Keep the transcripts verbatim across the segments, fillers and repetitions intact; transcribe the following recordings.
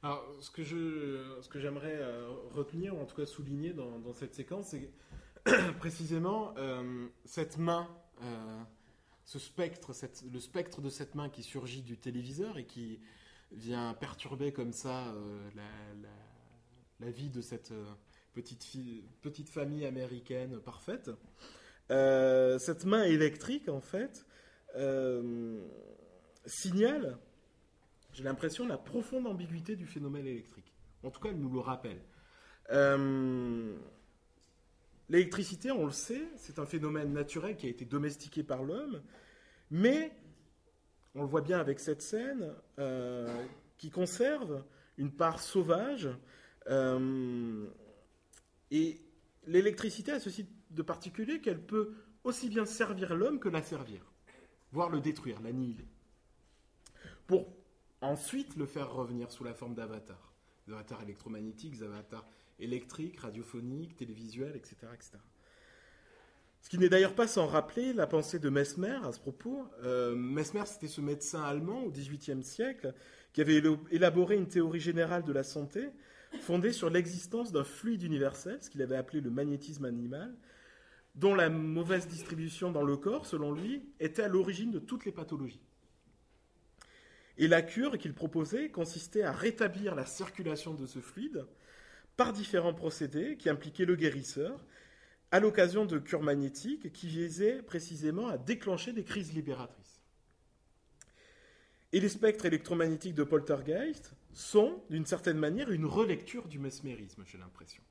Alors, ce que je, ce que j'aimerais euh, retenir, ou en tout cas souligner dans, dans cette séquence, c'est précisément euh, cette main, euh, ce spectre, cette- le spectre de cette main qui surgit du téléviseur et qui vient perturber comme ça euh, la, la- la vie de cette euh, petite, fille- petite famille américaine parfaite. Euh, cette main électrique, en fait, euh, signale, j'ai l'impression, la profonde ambiguïté du phénomène électrique. En tout cas, elle nous le rappelle. Euh, L'électricité, on le sait, c'est un phénomène naturel qui a été domestiqué par l'homme, mais on le voit bien avec cette scène, euh, qui conserve une part sauvage. euh, et l'électricité a ceci de particulier qu'elle peut aussi bien servir l'homme que l'asservir, voire le détruire, l'annihiler, pour ensuite le faire revenir sous la forme d'avatars. Des avatars électromagnétiques, des avatars électriques, radiophoniques, télévisuels, et cetera, et cetera. Ce qui n'est d'ailleurs pas sans rappeler la pensée de Mesmer à ce propos. Euh, Mesmer, c'était ce médecin allemand au dix-huitième siècle qui avait élaboré une théorie générale de la santé fondée sur l'existence d'un fluide universel, ce qu'il avait appelé le magnétisme animal, dont la mauvaise distribution dans le corps, selon lui, était à l'origine de toutes les pathologies. Et la cure qu'il proposait consistait à rétablir la circulation de ce fluide par différents procédés qui impliquaient le guérisseur, à l'occasion de cures magnétiques qui visaient précisément à déclencher des crises libératrices. Et les spectres électromagnétiques de Poltergeist sont, d'une certaine manière, une relecture du mesmérisme, j'ai l'impression.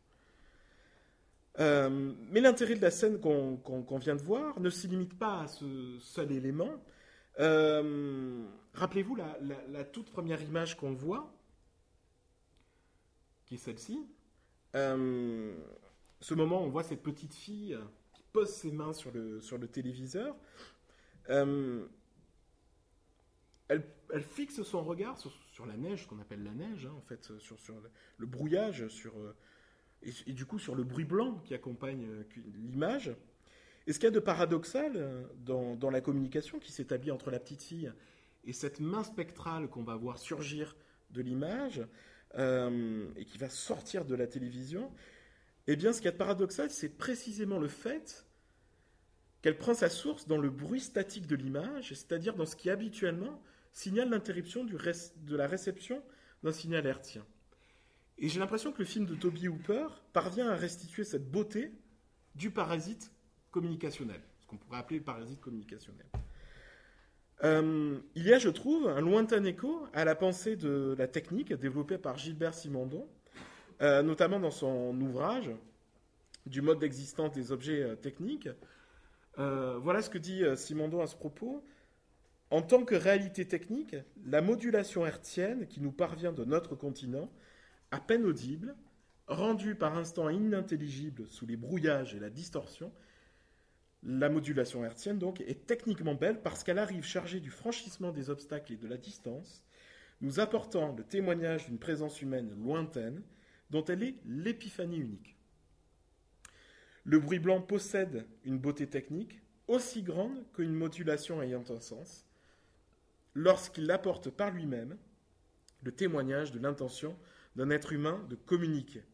Euh, mais l'intérêt de la scène qu'on qu'on, qu'on vient de voir ne se limite pas à ce seul élément. Euh, Rappelez-vous la, la, la toute première image qu'on voit, qui est celle-ci. Euh, ce moment, on voit cette petite fille qui pose ses mains sur le, sur le téléviseur. Euh, elle, elle fixe son regard sur, sur la neige, ce qu'on appelle la neige, hein, en fait, sur, sur le, le brouillage, sur, euh, et, et du coup sur le bruit blanc qui accompagne euh, l'image. Et ce qu'il y a de paradoxal euh, dans, dans la communication qui s'établit entre la petite fille et cette main spectrale qu'on va voir surgir de l'image euh, et qui va sortir de la télévision, eh bien, ce qu'il y a de paradoxal, c'est précisément le fait qu'elle prend sa source dans le bruit statique de l'image, c'est-à-dire dans ce qui habituellement signale l'interruption du ré- de la réception d'un signal hertzien. Et j'ai l'impression que le film de Toby Hooper parvient à restituer cette beauté du parasite communicationnel, ce qu'on pourrait appeler le parasite communicationnel. Euh, il y a, je trouve, un lointain écho à la pensée de la technique développée par Gilbert Simondon, euh, notamment dans son ouvrage du mode d'existence des objets euh, techniques. Euh, voilà ce que dit euh, Simondon à ce propos. En tant que réalité technique, la modulation hertzienne qui nous parvient de notre continent, à peine audible, rendue par instants inintelligible sous les brouillages et la distorsion, la modulation hertzienne donc est techniquement belle parce qu'elle arrive chargée du franchissement des obstacles et de la distance, nous apportant le témoignage d'une présence humaine lointaine dont elle est l'épiphanie unique. Le bruit blanc possède une beauté technique aussi grande qu'une modulation ayant un sens, lorsqu'il apporte par lui-même le témoignage de l'intention d'un être humain de communiquer.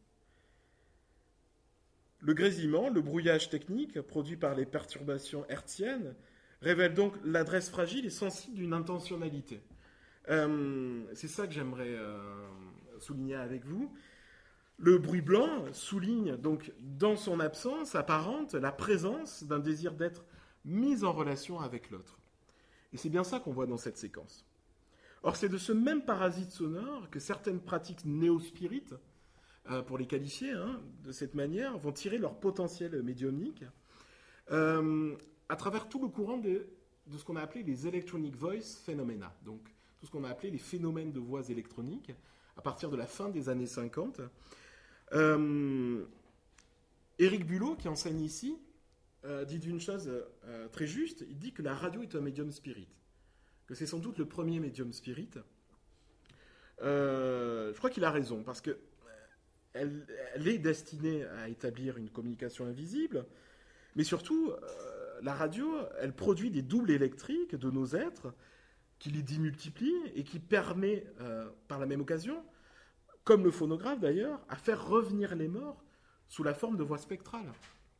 Le grésillement, le brouillage technique produit par les perturbations hertziennes, révèle donc l'adresse fragile et sensible d'une intentionnalité. Euh, c'est ça que j'aimerais euh, souligner avec vous. Le bruit blanc souligne donc dans son absence apparente la présence d'un désir d'être mis en relation avec l'autre. Et c'est bien ça qu'on voit dans cette séquence. Or, c'est de ce même parasite sonore que certaines pratiques néo-spirites, euh, pour les qualifier hein, de cette manière, vont tirer leur potentiel médiumnique euh, à travers tout le courant de, de ce qu'on a appelé les electronic voice phenomena, donc tout ce qu'on a appelé les phénomènes de voix électroniques, à partir de la fin des années cinquante. Euh, Éric Bulot, qui enseigne ici, euh, dit d'une chose euh, très juste, il dit que la radio est un médium spirit, que c'est sans doute le premier médium spirit. Euh, je crois qu'il a raison, parce que elle, elle est destinée à établir une communication invisible, mais surtout, euh, la radio, elle produit des doubles électriques de nos êtres, qui les démultiplie et qui permet, euh, par la même occasion, comme le phonographe d'ailleurs, à faire revenir les morts sous la forme de voix spectrales.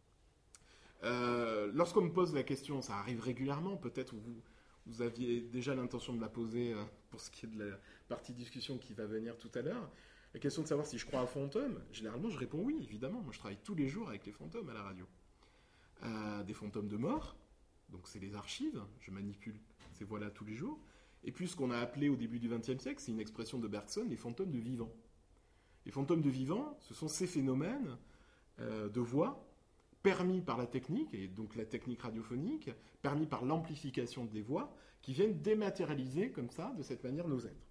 Euh, lorsqu'on me pose la question, ça arrive régulièrement, peut-être vous, vous aviez déjà l'intention de la poser euh, pour ce qui est de la partie discussion qui va venir tout à l'heure, la question de savoir si je crois à fantômes, généralement je réponds oui, évidemment. Moi je travaille tous les jours avec les fantômes à la radio. Euh, des fantômes de mort, donc c'est les archives, je manipule ces voix-là tous les jours. Et puis ce qu'on a appelé au début du vingtième siècle, c'est une expression de Bergson, les fantômes de vivants. Les fantômes de vivants, ce sont ces phénomènes euh, de voix permis par la technique, et donc la technique radiophonique, permis par l'amplification des voix, qui viennent dématérialiser comme ça, de cette manière, nos êtres.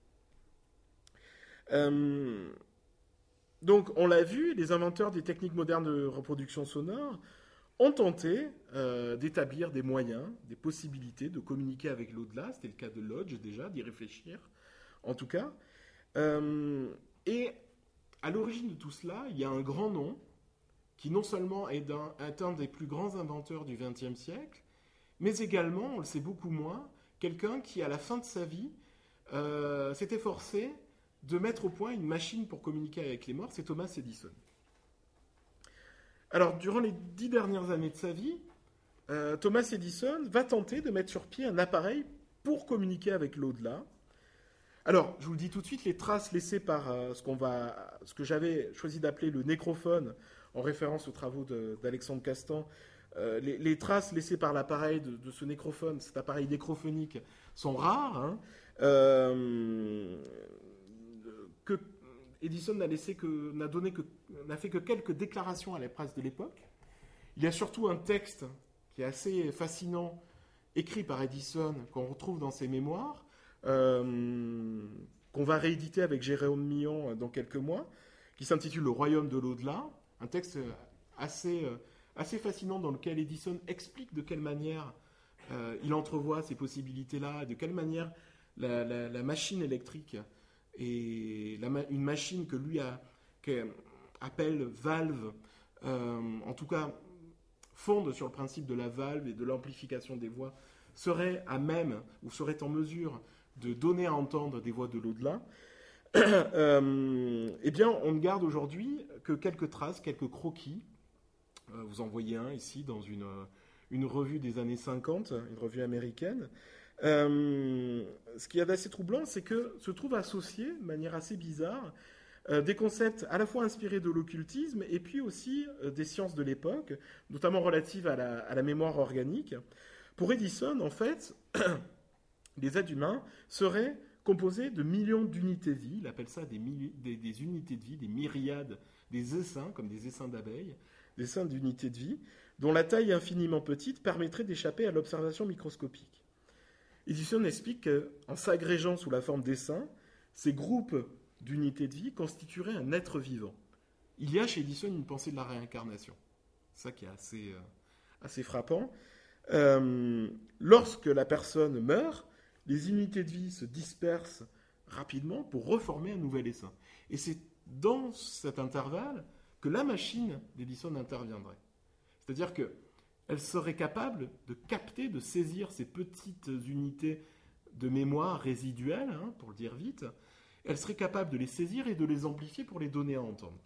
Euh, donc, on l'a vu, les inventeurs des techniques modernes de reproduction sonore ont tenté euh, d'établir des moyens, des possibilités de communiquer avec l'au-delà. C'était le cas de Lodge déjà, d'y réfléchir, en tout cas. Euh, et à l'origine de tout cela, il y a un grand nom qui non seulement est un, est un des plus grands inventeurs du vingtième siècle, mais également, on le sait beaucoup moins, quelqu'un qui, à la fin de sa vie, euh, s'est efforcé de mettre au point une machine pour communiquer avec les morts, c'est Thomas Edison. Alors, durant les dix dernières années de sa vie, euh, Thomas Edison va tenter de mettre sur pied un appareil pour communiquer avec l'au-delà. Alors, je vous le dis tout de suite, les traces laissées par euh, ce, qu'on va, ce que j'avais choisi d'appeler le nécrophone, en référence aux travaux de, d'Alexandre Castan, euh, les, les traces laissées par l'appareil de, de ce nécrophone, cet appareil nécrophonique, sont rares. Hein. Euh, que Edison n'a laissé que, n'a donné que, n'a fait que quelques déclarations à la presse de l'époque. Il y a surtout un texte qui est assez fascinant, écrit par Edison, qu'on retrouve dans ses mémoires, euh, qu'on va rééditer avec Jérôme Millon dans quelques mois, qui s'intitule « Le royaume de l'au-delà », un texte assez, assez fascinant dans lequel Edison explique de quelle manière euh, il entrevoit ces possibilités-là, de quelle manière la, la, la machine électrique et la, une machine que lui a, que, appelle valve, euh, en tout cas fonde sur le principe de la valve et de l'amplification des voix, serait à même ou serait en mesure de donner à entendre des voix de l'au-delà. euh, eh bien, on ne garde aujourd'hui que quelques traces, quelques croquis. Euh, vous en voyez un ici dans une, une revue des années cinquante, une revue américaine. Euh, ce qui est assez troublant, c'est que se trouvent associés, de manière assez bizarre, euh, des concepts à la fois inspirés de l'occultisme et puis aussi euh, des sciences de l'époque, notamment relatives à la, à la mémoire organique. Pour Edison, en fait, les êtres humains seraient composés de millions d'unités de vie. Il appelle ça des, milli- des, des unités de vie, des myriades, des essaims, comme des essaims d'abeilles, des essaims d'unités de vie, dont la taille infiniment petite permettrait d'échapper à l'observation microscopique. Edison explique qu'en s'agrégeant sous la forme d'essaims, ces groupes d'unités de vie constitueraient un être vivant. Il y a chez Edison une pensée de la réincarnation. C'est ça qui est assez, euh, assez frappant. Euh, lorsque la personne meurt, les unités de vie se dispersent rapidement pour reformer un nouvel essaim. Et c'est dans cet intervalle que la machine d'Edison interviendrait. C'est-à-dire qu'elle serait capable de capter, de saisir ces petites unités de mémoire résiduelles, hein, pour le dire vite. Elle serait capable de les saisir et de les amplifier pour les donner à entendre.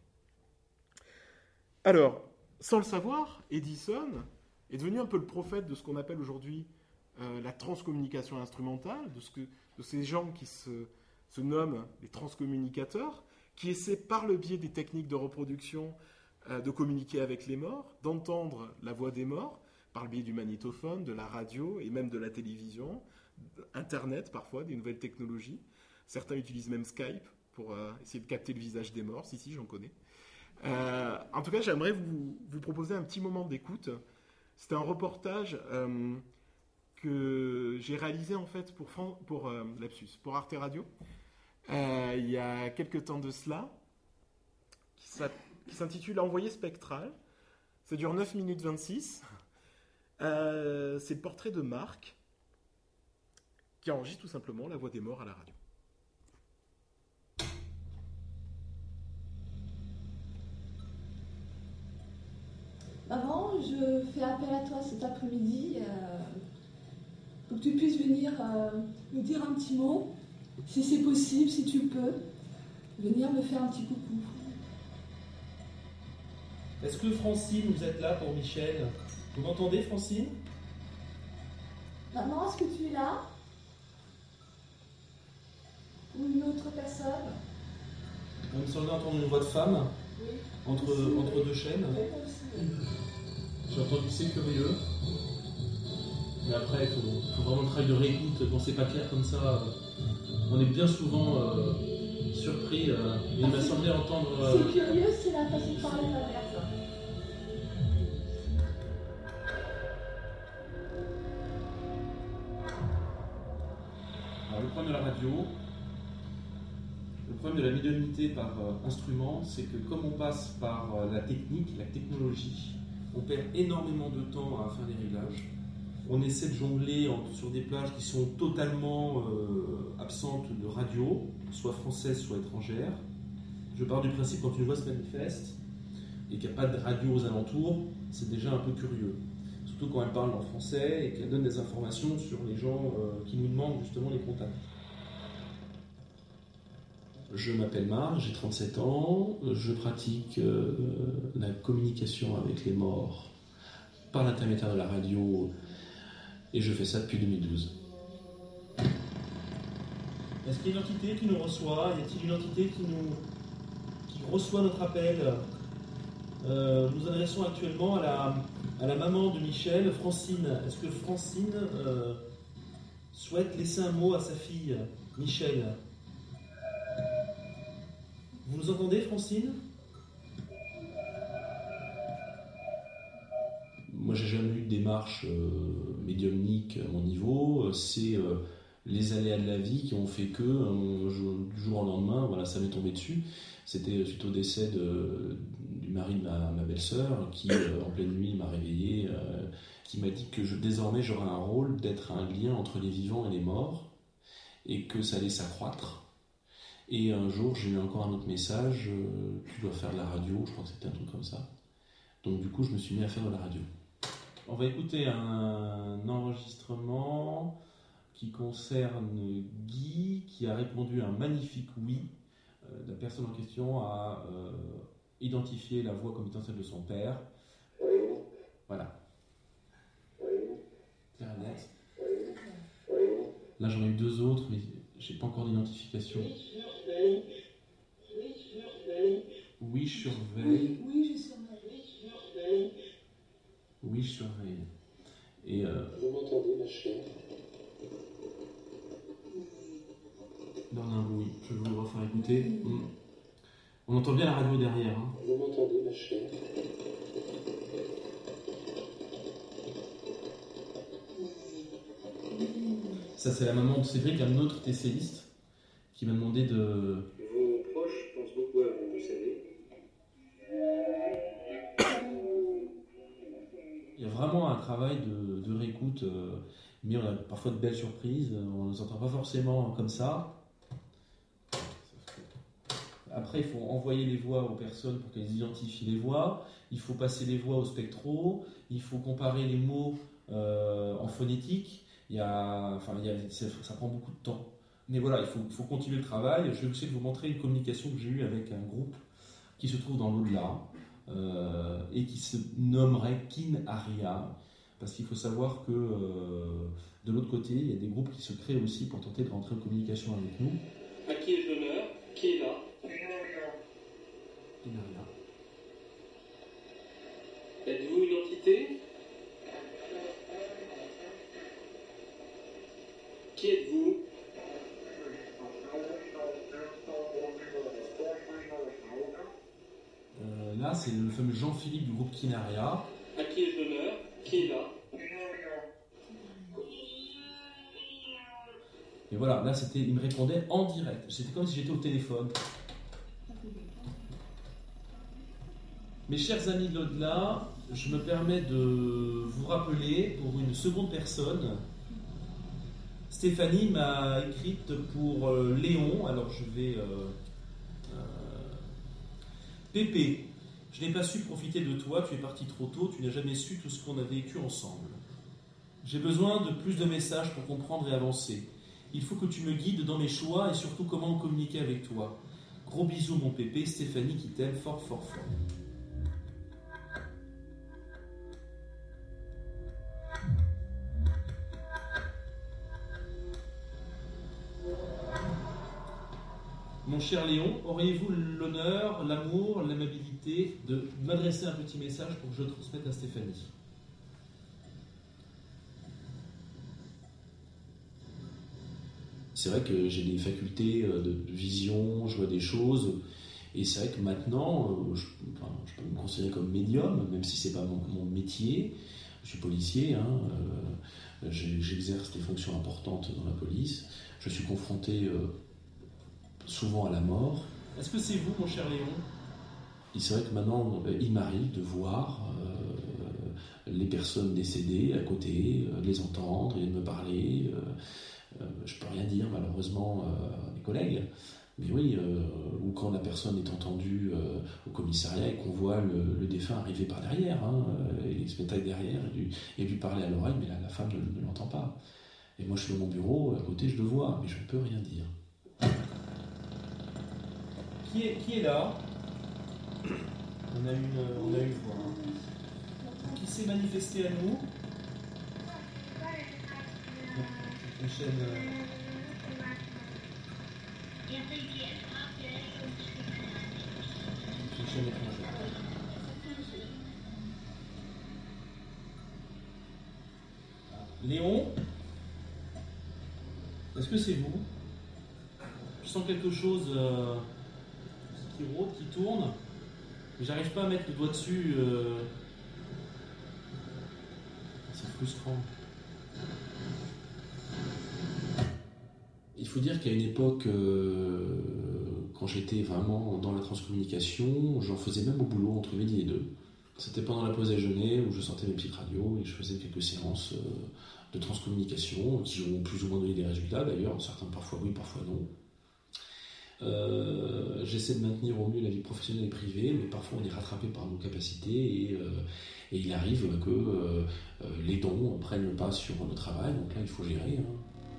Alors, sans le savoir, Edison est devenu un peu le prophète de ce qu'on appelle aujourd'hui euh, la transcommunication instrumentale, de, ce que, de ces gens qui se, se nomment les transcommunicateurs, qui essaient par le biais des techniques de reproduction euh, de communiquer avec les morts, d'entendre la voix des morts, par le biais du magnétophone, de la radio et même de la télévision, Internet parfois, des nouvelles technologies. Certains utilisent même Skype pour euh, essayer de capter le visage des morts. Si, si, j'en connais. Euh, en tout cas, j'aimerais vous, vous proposer un petit moment d'écoute. C'était un reportage euh, que j'ai réalisé en fait pour, pour, euh, lapsus, pour Arte Radio euh, il y a quelques temps de cela, qui s'intitule Envoyé spectral. Ça dure neuf minutes vingt-six. Euh, c'est le portrait de Marc qui enregistre tout simplement la voix des morts à la radio. Maman, je fais appel à toi cet après-midi euh, pour que tu puisses venir euh, nous dire un petit mot, si c'est possible, si tu peux. venir me faire un petit coucou. Est-ce que Francine, vous êtes là pour Michel? Vous m'entendez, Francine? Maman, est-ce que tu es là? Ou une autre personne? Il me semble entendre une voix de femme. Oui. Entre, entre deux chaînes. J'ai entendu c'est curieux. Mais après, il faut, faut vraiment le travail de réécoute. Bon, c'est pas clair comme ça. On est bien souvent euh, surpris. Euh, mais il m'a semblé entendre. Euh... C'est curieux, c'est la façon de parler de la personne. Alors, le problème de la radio, le problème de la médiumnité par euh, instrument, c'est que comme on passe par euh, la technique, la technologie, on perd énormément de temps à faire des réglages. On essaie de jongler en, sur des plages qui sont totalement euh, absentes de radio, soit françaises, soit étrangères. Je pars du principe quand une voix se manifeste et qu'il n'y a pas de radio aux alentours, c'est déjà un peu curieux. Surtout quand elle parle en français et qu'elle donne des informations sur les gens euh, qui nous demandent justement les contacts. Je m'appelle Marc, j'ai trente-sept ans, je pratique euh, la communication avec les morts par l'intermédiaire de la radio et je fais ça depuis deux mille douze. Est-ce qu'il y a une entité qui nous reçoit? Y a-t-il une entité qui nous qui reçoit notre appel? euh, Nous adressons actuellement à la, à la maman de Michel, Francine. Est-ce que Francine euh, souhaite laisser un mot à sa fille, Michel? Vous nous entendez, Francine? Moi, j'ai jamais eu de démarche euh, médiumnique à mon niveau. C'est euh, les aléas de la vie qui ont fait que, euh, du jour au lendemain, voilà, ça m'est tombé dessus. C'était suite au décès de, du mari de ma, ma belle-sœur qui, euh, en pleine nuit, m'a réveillé, euh, qui m'a dit que je, désormais, j'aurais un rôle d'être un lien entre les vivants et les morts et que ça allait s'accroître. Et un jour, j'ai eu encore un autre message, euh, tu dois faire de la radio, je crois que c'était un truc comme ça. Donc du coup, je me suis mis à faire de la radio. On va écouter un enregistrement qui concerne Guy, qui a répondu un magnifique oui. Euh, la personne en question a euh, identifié la voix comme étant celle de son père. Oui. Voilà. Oui. Claire et net. Oui. Là, j'en ai eu deux autres, mais j'ai pas encore d'identification. Oui, je surveille. Oui, oui, je surveille. Oui, je surveille. Et euh, vous m'entendez, ma chère? dans un bruit, je vais vous le refaire écouter. Mmh. On entend bien la radio derrière. Hein. Vous m'entendez, ma chère? Ça, c'est la maman de Cédric, un autre TCiste, qui m'a demandé de... Vos proches pensent beaucoup à vous, vous savez. Il y a vraiment un travail de, de réécoute, euh, mais on a parfois de belles surprises, on ne les entend pas forcément comme ça. Après, il faut envoyer les voix aux personnes pour qu'elles identifient les voix, il faut passer les voix au spectro, il faut comparer les mots euh, en phonétique. Il y a, enfin, il y a, ça prend beaucoup de temps. Mais voilà, il faut, il faut continuer le travail. Je vais aussi vous montrer une communication que j'ai eue avec un groupe qui se trouve dans l'au-delà euh, et qui se nommerait Kin Aria. Parce qu'il faut savoir que euh, de l'autre côté, il y a des groupes qui se créent aussi pour tenter de rentrer en communication avec nous. À qui est l'honneur? Qui est là? Kin Aria. Êtes-vous une entité? Qui êtes-vous? Euh, là, c'est le fameux Jean-Philippe du groupe Kin Aria. À qui est l'honneur? Qui est là? Et voilà, là, c'était, il me répondait en direct. C'était comme si j'étais au téléphone. Mes chers amis de l'au-delà, je me permets de vous rappeler pour une seconde personne. Stéphanie m'a écrite pour euh, Léon, alors je vais... Euh, euh, Pépé, je n'ai pas su profiter de toi, tu es parti trop tôt, tu n'as jamais su tout ce qu'on a vécu ensemble. J'ai besoin de plus de messages pour comprendre et avancer. Il faut que tu me guides dans mes choix et surtout comment communiquer avec toi. Gros bisous mon pépé, Stéphanie qui t'aime fort fort fort. Mon cher Léon, auriez-vous l'honneur, l'amour, l'amabilité de m'adresser un petit message pour que je le transmette à Stéphanie ? C'est vrai que j'ai des facultés de vision, je vois des choses, et c'est vrai que maintenant, je, enfin, je peux me considérer comme médium, même si c'est pas mon, mon métier. Je suis policier, hein, euh, j'exerce des fonctions importantes dans la police. Je suis confronté euh, souvent à la mort. Est-ce que c'est vous, mon cher Léon ? Et c'est vrai que maintenant, il m'arrive de voir euh, les personnes décédées à côté, euh, de les entendre et de me parler. Euh, euh, je peux rien dire, malheureusement, euh, à mes collègues. Mais oui, euh, ou quand la personne est entendue euh, au commissariat et qu'on voit le, le défunt arriver par derrière, hein, et il se met derrière et lui, et lui parler à l'oreille, mais la, la femme ne, ne l'entend pas. Et moi, je suis dans mon bureau, à côté, je le vois, mais je ne peux rien dire. Qui est, qui est là ? On a une, on a une voix. Hein. Qui s'est manifesté à nous ? Une chaîne. Euh... Une chaîne étrangère. Léon ? Est-ce que c'est vous ? Je sens quelque chose euh, qui rôde, qui tourne. Mais j'arrive pas à mettre le doigt dessus. Euh... C'est frustrant. Il faut dire qu'à une époque, euh, quand j'étais vraiment dans la transcommunication, j'en faisais même au boulot entre midi et deux. C'était pendant la pause déjeuner où je sortais mes petites radios et je faisais quelques séances euh, de transcommunication qui ont plus ou moins donné des résultats d'ailleurs, certains parfois oui, parfois non. Euh, j'essaie de maintenir au mieux la vie professionnelle et privée, mais parfois on est rattrapé par nos capacités et, euh, et il arrive que euh, les dons prennent le pas sur le travail, donc là il faut gérer. Hein.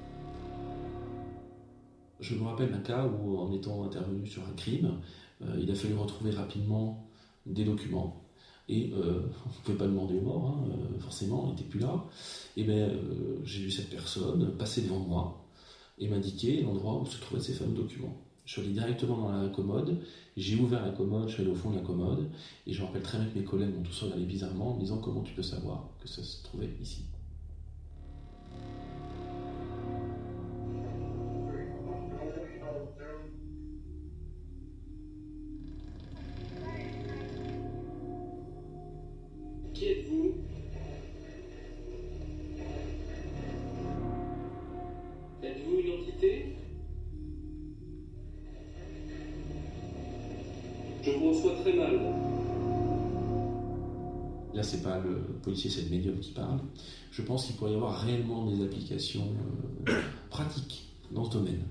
Je me rappelle d'un cas où, en étant intervenu sur un crime, euh, il a fallu retrouver rapidement des documents. Et euh, on ne pouvait pas demander aux morts, hein, euh, forcément, il n'était plus là. Et bien, euh, j'ai vu cette personne passer devant moi et m'indiquer l'endroit où se trouvaient ces fameux documents. Je suis allé directement dans la commode, j'ai ouvert la commode, je suis allé au fond de la commode, et je me rappelle très bien que mes collègues m'ont tous regardé bizarrement en me disant comment tu peux savoir que ça se trouvait ici. Qui êtes-vous ? Êtes-vous une entité ? Je vous reçois très mal. Là, c'est pas le policier, c'est le médium qui parle. Je pense qu'il pourrait y avoir réellement des applications euh, pratiques dans ce domaine.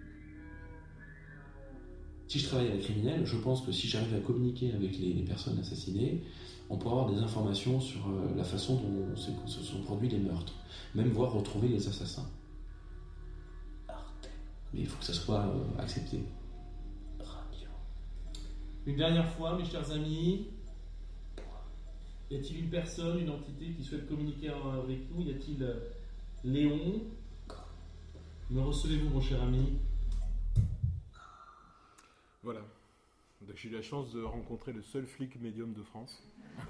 Si je travaille avec criminel, je pense que si j'arrive à communiquer avec les, les personnes assassinées, on pourra avoir des informations sur euh, la façon dont se sont produits les meurtres, même voir retrouver les assassins. Mais il faut que ça soit euh, accepté. Radio. Une dernière fois, mes chers amis, y a-t-il une personne, une entité qui souhaite communiquer avec nous ? Y a-t-il euh, Léon ? Me recevez-vous, mon cher ami ? Voilà. Donc, j'ai eu la chance de rencontrer le seul flic médium de France.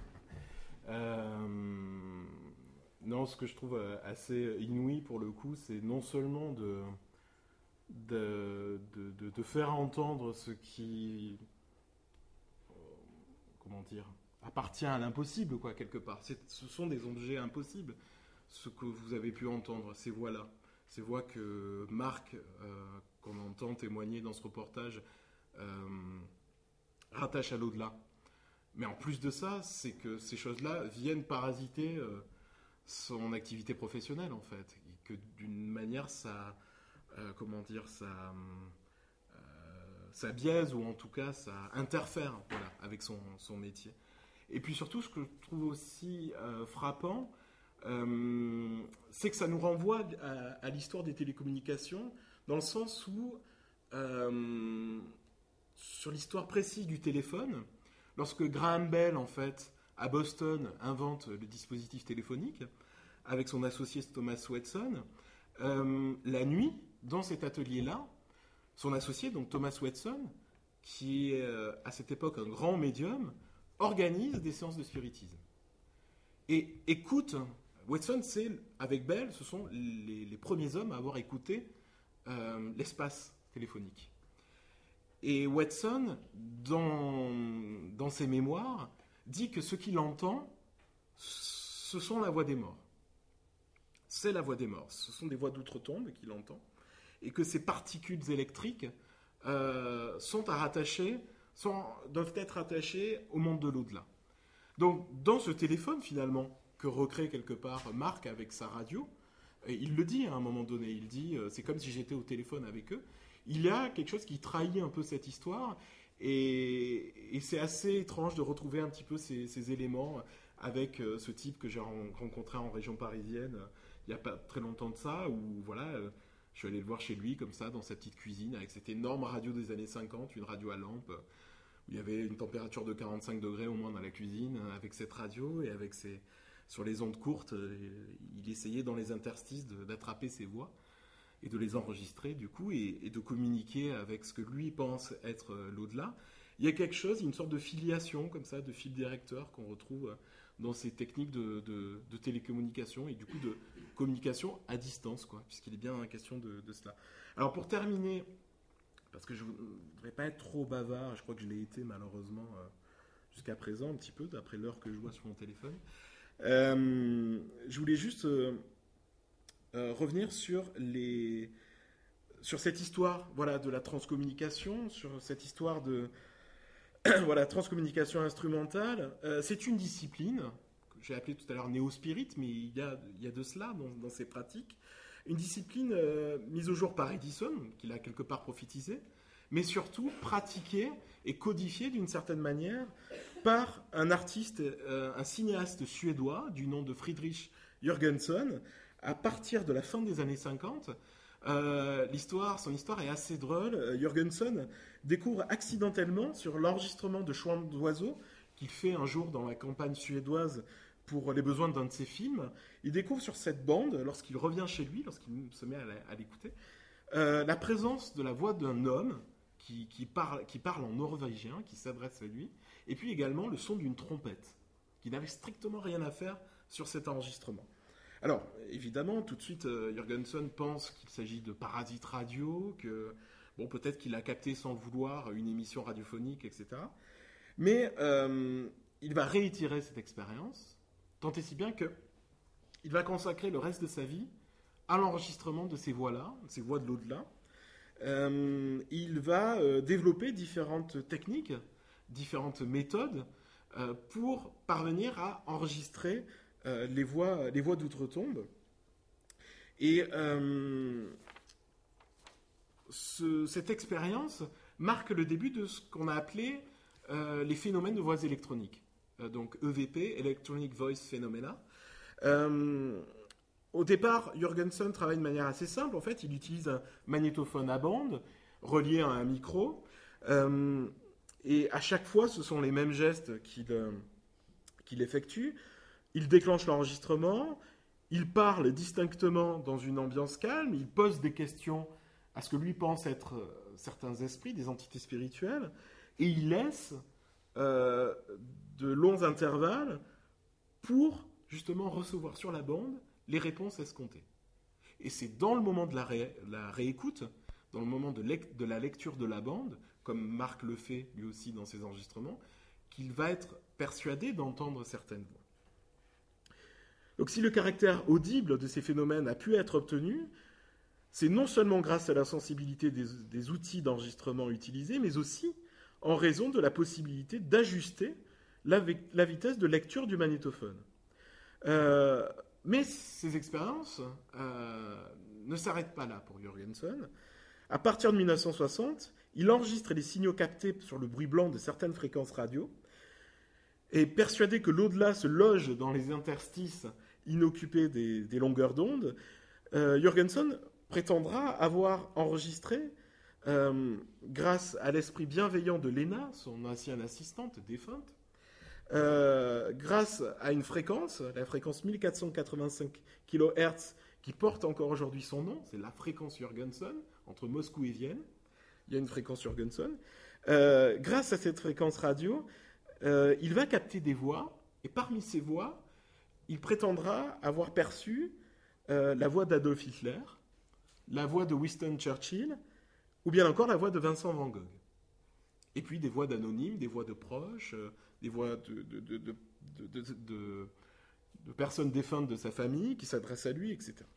euh, non, ce que je trouve assez inouï pour le coup, c'est non seulement de, de, de, de, de faire entendre ce qui, euh, comment dire, appartient à l'impossible, quoi, quelque part. C'est, ce sont des objets impossibles, ce que vous avez pu entendre, ces voix-là. Ces voix que Marc, euh, qu'on entend témoigner dans ce reportage, Euh, rattache à l'au-delà. Mais en plus de ça, c'est que ces choses-là viennent parasiter euh, son activité professionnelle, en fait. Et que d'une manière, ça, euh, comment dire, ça, euh, ça biaise, ou en tout cas, ça interfère, voilà, avec son, son métier. Et puis surtout, ce que je trouve aussi euh, frappant, euh, c'est que ça nous renvoie à, à l'histoire des télécommunications, dans le sens où euh, sur l'histoire précise du téléphone, lorsque Graham Bell, en fait, à Boston, invente le dispositif téléphonique, avec son associé Thomas Watson, euh, la nuit, dans cet atelier-là, son associé, donc Thomas Watson, qui est euh, à cette époque un grand médium, organise des séances de spiritisme. Et écoute, Watson, c'est, avec Bell, ce sont les, les premiers hommes à avoir écouté euh, l'espace téléphonique. Et Watson, dans, dans ses mémoires, dit que ce qu'il entend, ce sont la voix des morts. C'est la voix des morts. Ce sont des voix d'outre-tombe qu'il entend. Et que ces particules électriques euh, sont à rattacher, sont, doivent être rattachées au monde de l'au-delà. Donc, dans ce téléphone, finalement, que recrée quelque part Marc avec sa radio, et il le dit à un moment donné, il dit euh, c'est comme si j'étais au téléphone avec eux. Il y a quelque chose qui trahit un peu cette histoire, et, et c'est assez étrange de retrouver un petit peu ces, ces éléments avec euh, ce type que j'ai rencontré en région parisienne euh, il n'y a pas très longtemps de ça, où voilà, euh, je suis allé le voir chez lui comme ça, dans sa petite cuisine, avec cette énorme radio des années cinquante, une radio à lampe, où il y avait une température de quarante-cinq degrés au moins dans la cuisine, avec cette radio, et avec ses, sur les ondes courtes, il essayait dans les interstices de, d'attraper ses voix, et de les enregistrer du coup, et, et de communiquer avec ce que lui pense être l'au-delà. Il y a quelque chose, une sorte de filiation comme ça, de fil directeur qu'on retrouve dans ces techniques de, de, de télécommunication et du coup de communication à distance, quoi, puisqu'il est bien question de, de cela. Alors pour terminer, parce que je ne voudrais pas être trop bavard, je crois que je l'ai été malheureusement euh, jusqu'à présent un petit peu, d'après l'heure que je vois sur mon téléphone, euh, je voulais juste... Euh, Euh, revenir sur, les, sur cette histoire voilà, de la transcommunication, sur cette histoire de voilà, transcommunication instrumentale. Euh, c'est une discipline, que j'ai appelée tout à l'heure néo-spirit, mais il y a, il y a de cela dans, dans ces pratiques. Une discipline euh, mise au jour par Edison, qu'il a quelque part prophétisé, mais surtout pratiquée et codifiée d'une certaine manière par un artiste, euh, un cinéaste suédois du nom de Friedrich Jürgenson. À partir de la fin des années cinquante, euh, l'histoire, son histoire est assez drôle. Euh, Jürgenson découvre accidentellement sur l'enregistrement de chants d'oiseaux qu'il fait un jour dans la campagne suédoise pour les besoins d'un de ses films. Il découvre sur cette bande, lorsqu'il revient chez lui, lorsqu'il se met à, la, à l'écouter, euh, la présence de la voix d'un homme qui, qui, parle, qui parle en norvégien, qui s'adresse à lui, et puis également le son d'une trompette, qui n'avait strictement rien à faire sur cet enregistrement. Alors, évidemment, tout de suite, euh, Jürgenson pense qu'il s'agit de parasites radio, que, bon, peut-être qu'il a capté sans le vouloir une émission radiophonique, et cetera. Mais euh, il va réitérer cette expérience, tant et si bien qu'il va consacrer le reste de sa vie à l'enregistrement de ces voix-là, ces voix de l'au-delà. Euh, il va euh, développer différentes techniques, différentes méthodes euh, pour parvenir à enregistrer Euh, les voix, les voix d'outre-tombe. Et euh, ce, cette expérience marque le début de ce qu'on a appelé euh, les phénomènes de voix électroniques. Euh, donc E V P, Electronic Voice Phenomena. Euh, au départ, Jürgenson travaille de manière assez simple. En fait, il utilise un magnétophone à bande relié à un micro. Euh, et à chaque fois, ce sont les mêmes gestes qu'il, euh, qu'il effectue. Il déclenche l'enregistrement, il parle distinctement dans une ambiance calme, il pose des questions à ce que lui pense être euh, certains esprits, des entités spirituelles, et il laisse euh, de longs intervalles pour justement recevoir sur la bande les réponses escomptées. Et c'est dans le moment de la, ré, la réécoute, dans le moment de, lec- de la lecture de la bande, comme Marc le fait lui aussi dans ses enregistrements, qu'il va être persuadé d'entendre certaines voix. Donc si le caractère audible de ces phénomènes a pu être obtenu, c'est non seulement grâce à la sensibilité des, des outils d'enregistrement utilisés, mais aussi en raison de la possibilité d'ajuster la, la vitesse de lecture du magnétophone. Euh, mais ces expériences euh, ne s'arrêtent pas là pour Jürgenson. À partir de dix-neuf cent soixante, il enregistre les signaux captés sur le bruit blanc de certaines fréquences radio, et persuadé que l'au-delà se loge dans les interstices inoccupés des, des longueurs d'onde, euh, Jürgenson prétendra avoir enregistré euh, grâce à l'esprit bienveillant de Léna, son ancienne assistante défunte, euh, grâce à une fréquence, la fréquence mille quatre cent quatre-vingt-cinq kilohertz, qui porte encore aujourd'hui son nom, c'est la fréquence Jurgenson, entre Moscou et Vienne, il y a une fréquence Jurgenson. Euh, grâce à cette fréquence radio, euh, il va capter des voix, et parmi ces voix, il prétendra avoir perçu euh, la voix d'Adolf Hitler, la voix de Winston Churchill, ou bien encore la voix de Vincent Van Gogh. Et puis des voix d'anonymes, des voix de proches, euh, des voix de, de, de, de, de, de, de, de personnes défuntes de sa famille qui s'adressent à lui, et cetera.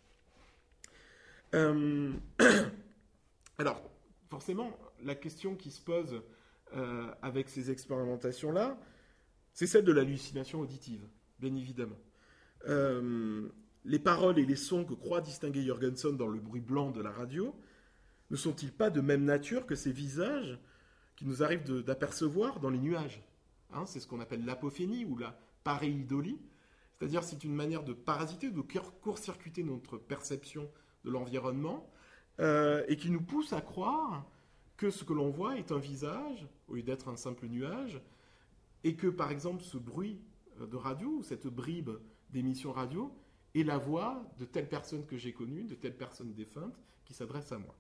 Euh, alors, forcément, la question qui se pose euh, avec ces expérimentations-là, c'est celle de l'hallucination auditive, bien évidemment. Euh, les paroles et les sons que croit distinguer Jurgenson dans le bruit blanc de la radio ne sont-ils pas de même nature que ces visages qui nous arrivent de, d'apercevoir dans les nuages, hein, c'est ce qu'on appelle l'apophénie ou la pareidolie, c'est-à-dire c'est une manière de parasiter, de court-circuiter notre perception de l'environnement euh, et qui nous pousse à croire que ce que l'on voit est un visage au lieu d'être un simple nuage et que par exemple ce bruit de radio ou cette bribe d'émission radio est la voix de telle personne que j'ai connue, de telle personne défunte qui s'adresse à moi.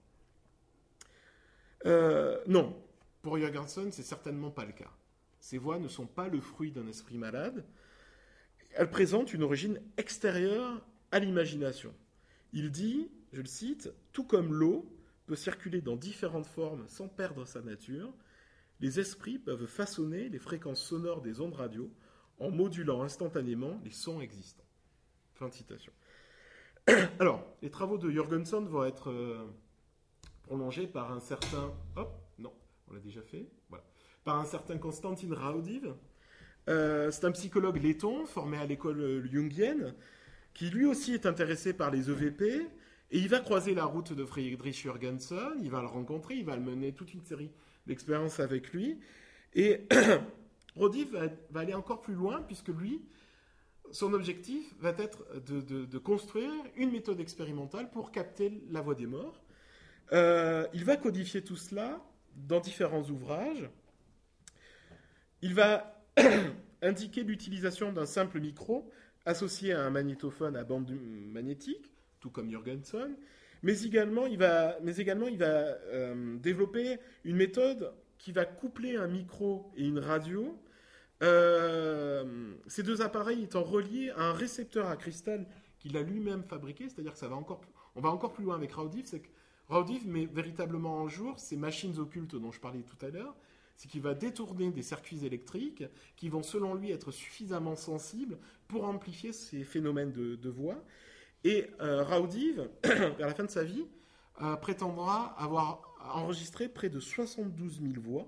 Euh, non, pour Jurgenson, c'est certainement pas le cas. Ces voix ne sont pas le fruit d'un esprit malade. Elles présentent une origine extérieure à l'imagination. Il dit, je le cite, « Tout comme l'eau peut circuler dans différentes formes sans perdre sa nature, les esprits peuvent façonner les fréquences sonores des ondes radio en modulant instantanément les sons existants. » Fin de citation. Alors, les travaux de Jurgenson vont être euh, prolongés par un certain... Hop, non, on l'a déjà fait. Voilà. Par un certain Konstantin Raudive. Euh, c'est un psychologue letton formé à l'école jungienne qui lui aussi est intéressé par les E V P et il va croiser la route de Friedrich Jurgenson, il va le rencontrer, il va le mener toute une série d'expériences avec lui et Raudive va, va aller encore plus loin puisque lui, son objectif va être de, de, de construire une méthode expérimentale pour capter la voix des morts. Euh, il va codifier tout cela dans différents ouvrages. Il va indiquer l'utilisation d'un simple micro associé à un magnétophone à bande magnétique, tout comme Jurgenson, mais également il va, mais également, il va euh, développer une méthode qui va coupler un micro et une radio, euh, ces deux appareils étant reliés à un récepteur à cristal qu'il a lui-même fabriqué, c'est-à-dire que ça va encore, on va encore plus loin avec Raudive, c'est que Raudive met véritablement en jour ces machines occultes dont je parlais tout à l'heure, c'est qu'il va détourner des circuits électriques qui vont, selon lui, être suffisamment sensibles pour amplifier ces phénomènes de, de voix. Et euh, Raudive, vers la fin de sa vie, euh, prétendra avoir enregistré près de soixante-douze mille voix,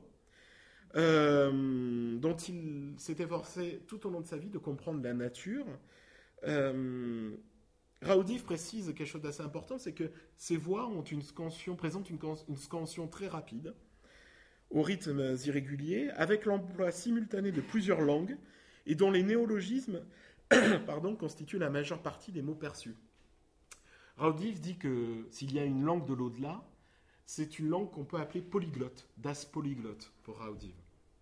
euh, dont il s'est efforcé tout au long de sa vie de comprendre la nature. Euh, Raudive précise quelque chose d'assez important, c'est que ces voix ont une scansion, présentent une, une scansion très rapide, aux rythmes irréguliers, avec l'emploi simultané de plusieurs langues, et dont les néologismes pardon, constituent la majeure partie des mots perçus. Raudive dit que s'il y a une langue de l'au-delà, c'est une langue qu'on peut appeler polyglotte, das Polyglotte pour Raudive.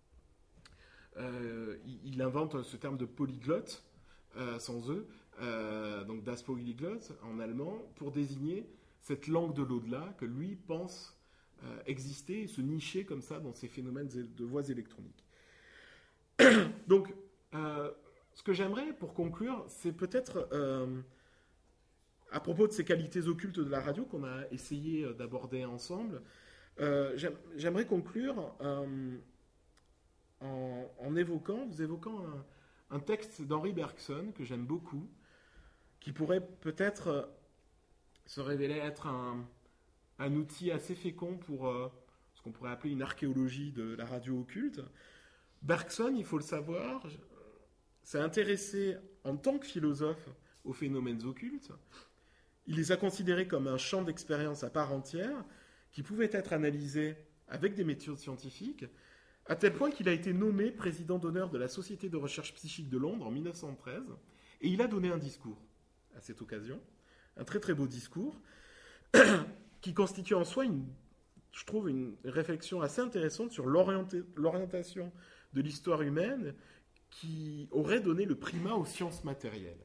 Euh, il, il invente ce terme de polyglotte, euh, sans E, euh, donc das Polyglotte en allemand, pour désigner cette langue de l'au-delà que lui pense Euh, exister et se nicher comme ça dans ces phénomènes de voix électroniques. Donc, euh, ce que j'aimerais, pour conclure, c'est peut-être, euh, à propos de ces qualités occultes de la radio qu'on a essayé d'aborder ensemble, euh, j'aimerais conclure euh, en, en évoquant, vous évoquant un, un texte d'Henri Bergson que j'aime beaucoup, qui pourrait peut-être se révéler être un... un outil assez fécond pour euh, ce qu'on pourrait appeler une archéologie de la radio occulte. Bergson, il faut le savoir, s'est intéressé en tant que philosophe aux phénomènes occultes. Il les a considérés comme un champ d'expérience à part entière qui pouvait être analysé avec des méthodes scientifiques, à tel point qu'il a été nommé président d'honneur de la Société de recherche psychique de Londres en mille neuf cent treize, et il a donné un discours à cette occasion, un très très beau discours, qui constitue en soi une je trouve, une réflexion assez intéressante sur l'orienté- l'orientation de l'histoire humaine qui aurait donné le primat aux sciences matérielles.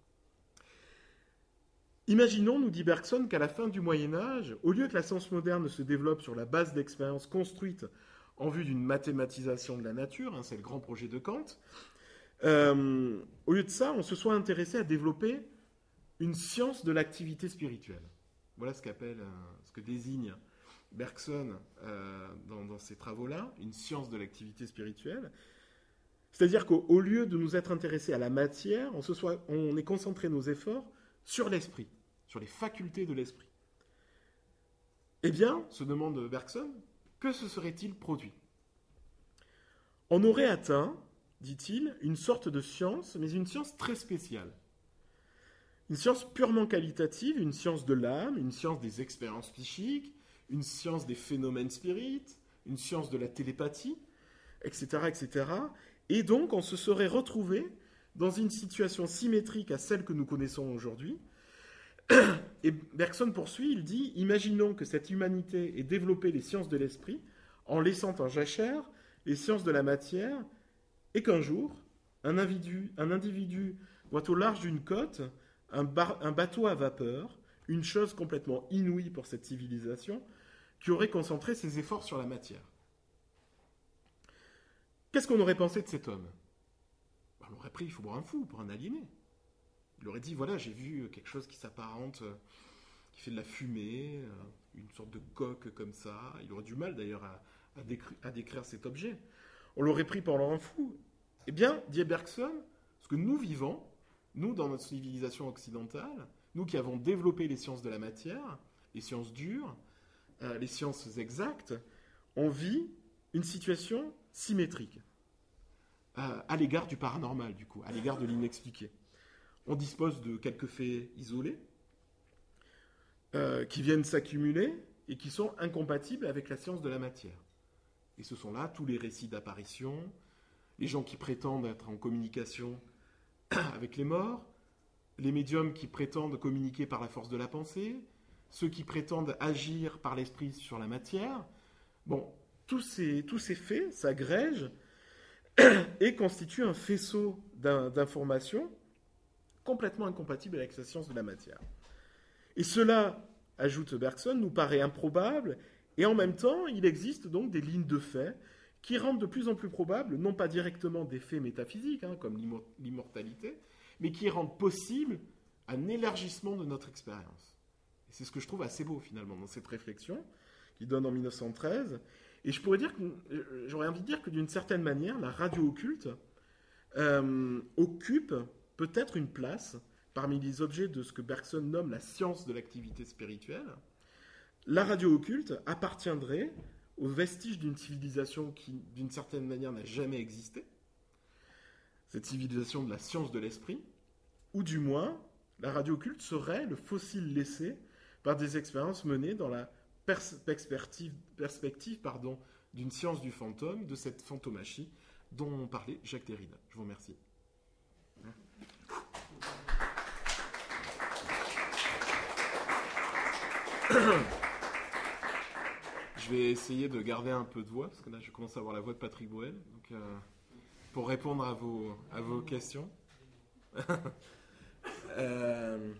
Imaginons, nous dit Bergson, qu'à la fin du Moyen-Âge, au lieu que la science moderne se développe sur la base d'expériences construites en vue d'une mathématisation de la nature, hein, c'est le grand projet de Kant, euh, au lieu de ça, on se soit intéressé à développer une science de l'activité spirituelle. Voilà ce qu'appelle, euh, ce que désigne Bergson euh, dans, dans ces travaux-là, une science de l'activité spirituelle. C'est-à-dire qu'au lieu de nous être intéressés à la matière, on, se soit, on ait concentré nos efforts sur l'esprit, sur les facultés de l'esprit. Eh bien, se demande Bergson, que se serait-il produit ? On aurait atteint, dit-il, une sorte de science, mais une science très spéciale. Une science purement qualitative, une science de l'âme, une science des expériences psychiques, une science des phénomènes spirites, une science de la télépathie, et cetera, et cetera. Et donc, on se serait retrouvé dans une situation symétrique à celle que nous connaissons aujourd'hui. Et Bergson poursuit, il dit « Imaginons que cette humanité ait développé les sciences de l'esprit en laissant en jachère les sciences de la matière et qu'un jour, un individu, un individu voit au large d'une côte un, bar, un bateau à vapeur, une chose complètement inouïe pour cette civilisation, qui aurait concentré ses efforts sur la matière. Qu'est-ce qu'on aurait pensé de cet homme ? On l'aurait pris pour un fou, pour un aliéné. Il aurait dit, voilà, j'ai vu quelque chose qui s'apparente, qui fait de la fumée, une sorte de coque comme ça. Il aurait du mal d'ailleurs à, à, décri- à décrire cet objet. On l'aurait pris pour un fou. Eh bien, dit Bergson, ce que nous vivons, nous dans notre civilisation occidentale, nous qui avons développé les sciences de la matière, les sciences dures, euh, les sciences exactes, on vit une situation symétrique euh, à l'égard du paranormal, du coup, à l'égard de l'inexpliqué. On dispose de quelques faits isolés euh, qui viennent s'accumuler et qui sont incompatibles avec la science de la matière. Et ce sont là tous les récits d'apparition, les gens qui prétendent être en communication avec les morts, les médiums qui prétendent communiquer par la force de la pensée, ceux qui prétendent agir par l'esprit sur la matière. Bon, tous ces, tous ces faits s'agrègent et constituent un faisceau d'in- d'informations complètement incompatible avec la science de la matière. Et cela, ajoute Bergson, nous paraît improbable, et en même temps, il existe donc des lignes de faits qui rendent de plus en plus probable, non pas directement des faits métaphysiques, hein, comme l'immor- l'immortalité, mais qui rendent possible un élargissement de notre expérience. Et c'est ce que je trouve assez beau, finalement, dans cette réflexion, qui donne en mille neuf cent treize. Et je pourrais dire que, j'aurais envie de dire que d'une certaine manière, la radio occulte euh, occupe peut-être une place parmi les objets de ce que Bergson nomme la science de l'activité spirituelle. La radio occulte appartiendrait aux vestiges d'une civilisation qui, d'une certaine manière, n'a jamais existé, cette civilisation de la science de l'esprit, ou du moins, la radio occulte serait le fossile laissé par des expériences menées dans la perspective, perspective pardon, d'une science du fantôme, de cette fantomachie dont parlait Jacques Derrida. Je vous remercie. Je vais essayer de garder un peu de voix, parce que là, je commence à avoir la voix de Patrick Bruel, donc, euh, pour répondre à vos, à vos questions. euh,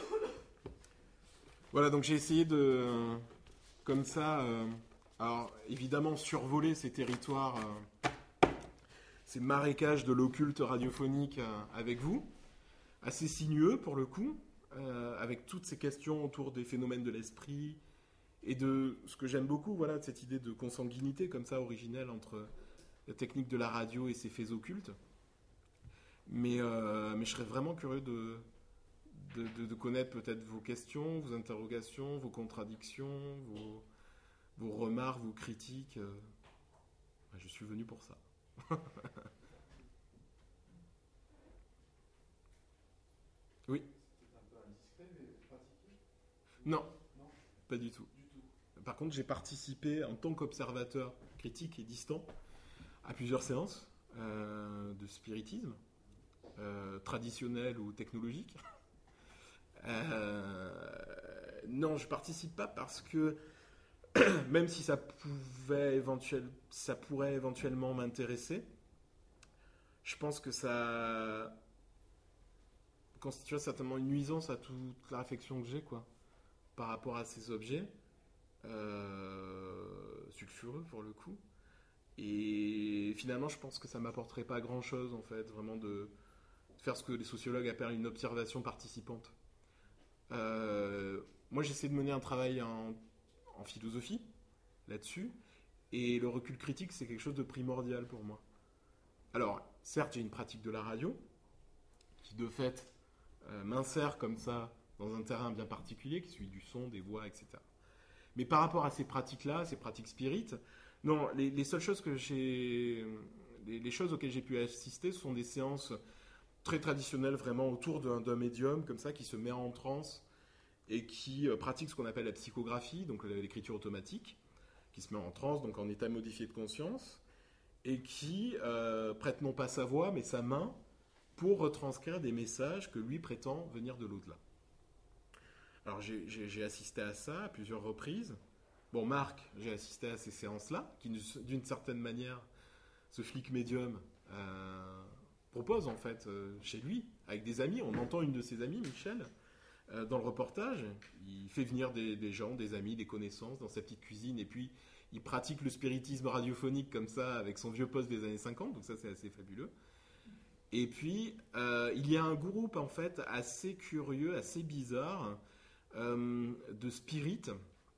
voilà, donc j'ai essayé de, euh, comme ça, euh, alors évidemment, survoler ces territoires, euh, ces marécages de l'occulte radiophonique euh, avec vous, assez sinueux pour le coup, euh, avec toutes ces questions autour des phénomènes de l'esprit, et de ce que j'aime beaucoup, voilà, de cette idée de consanguinité comme ça, originelle, entre la technique de la radio et ses faits occultes. Mais, euh, mais je serais vraiment curieux de, de, de, de connaître peut-être vos questions, vos interrogations, vos contradictions, vos, vos remarques, vos critiques. Je suis venu pour ça. Oui. C'est un peu indiscret, mais pratiqué ? Non, Non, pas du tout. du tout. Par contre, j'ai participé en tant qu'observateur critique et distant à plusieurs séances euh, de spiritisme, euh, traditionnel ou technologique. Euh, non, je ne participe pas parce que même si ça pouvait éventuel, ça pourrait éventuellement m'intéresser, je pense que ça constitue certainement une nuisance à toute la réflexion que j'ai, quoi, par rapport à ces objets euh, sulfureux pour le coup. Et finalement, je pense que ça m'apporterait pas grand-chose, en fait, vraiment de faire ce que les sociologues appellent une observation participante. Euh, moi, j'essaie de mener un travail en, en philosophie là-dessus, et le recul critique, c'est quelque chose de primordial pour moi. Alors, certes, j'ai une pratique de la radio, qui de fait euh, m'insère comme ça dans un terrain bien particulier, qui est celui du son, des voix, et cetera. Mais par rapport à ces pratiques-là, ces pratiques spirites, non, les, les seules choses que j'ai, les, les choses auxquelles j'ai pu assister, ce sont des séances très traditionnelles, vraiment autour d'un, d'un médium comme ça, qui se met en transe et qui euh, pratique ce qu'on appelle la psychographie, donc l'écriture automatique, qui se met en transe, donc en état modifié de conscience, et qui euh, prête non pas sa voix, mais sa main pour retranscrire des messages que lui prétend venir de l'au-delà. Alors j'ai, j'ai, j'ai assisté à ça à plusieurs reprises. Bon, Marc, j'ai assisté à ces séances-là, qui d'une certaine manière, ce flic médium euh, propose en fait euh, chez lui, avec des amis. On entend une de ses amies, Michel, euh, dans le reportage. Il fait venir des, des gens, des amis, des connaissances dans sa petite cuisine, et puis il pratique le spiritisme radiophonique comme ça, avec son vieux poste des années cinquante, donc ça c'est assez fabuleux. Et puis, euh, il y a un groupe en fait assez curieux, assez bizarre, euh, de spirites,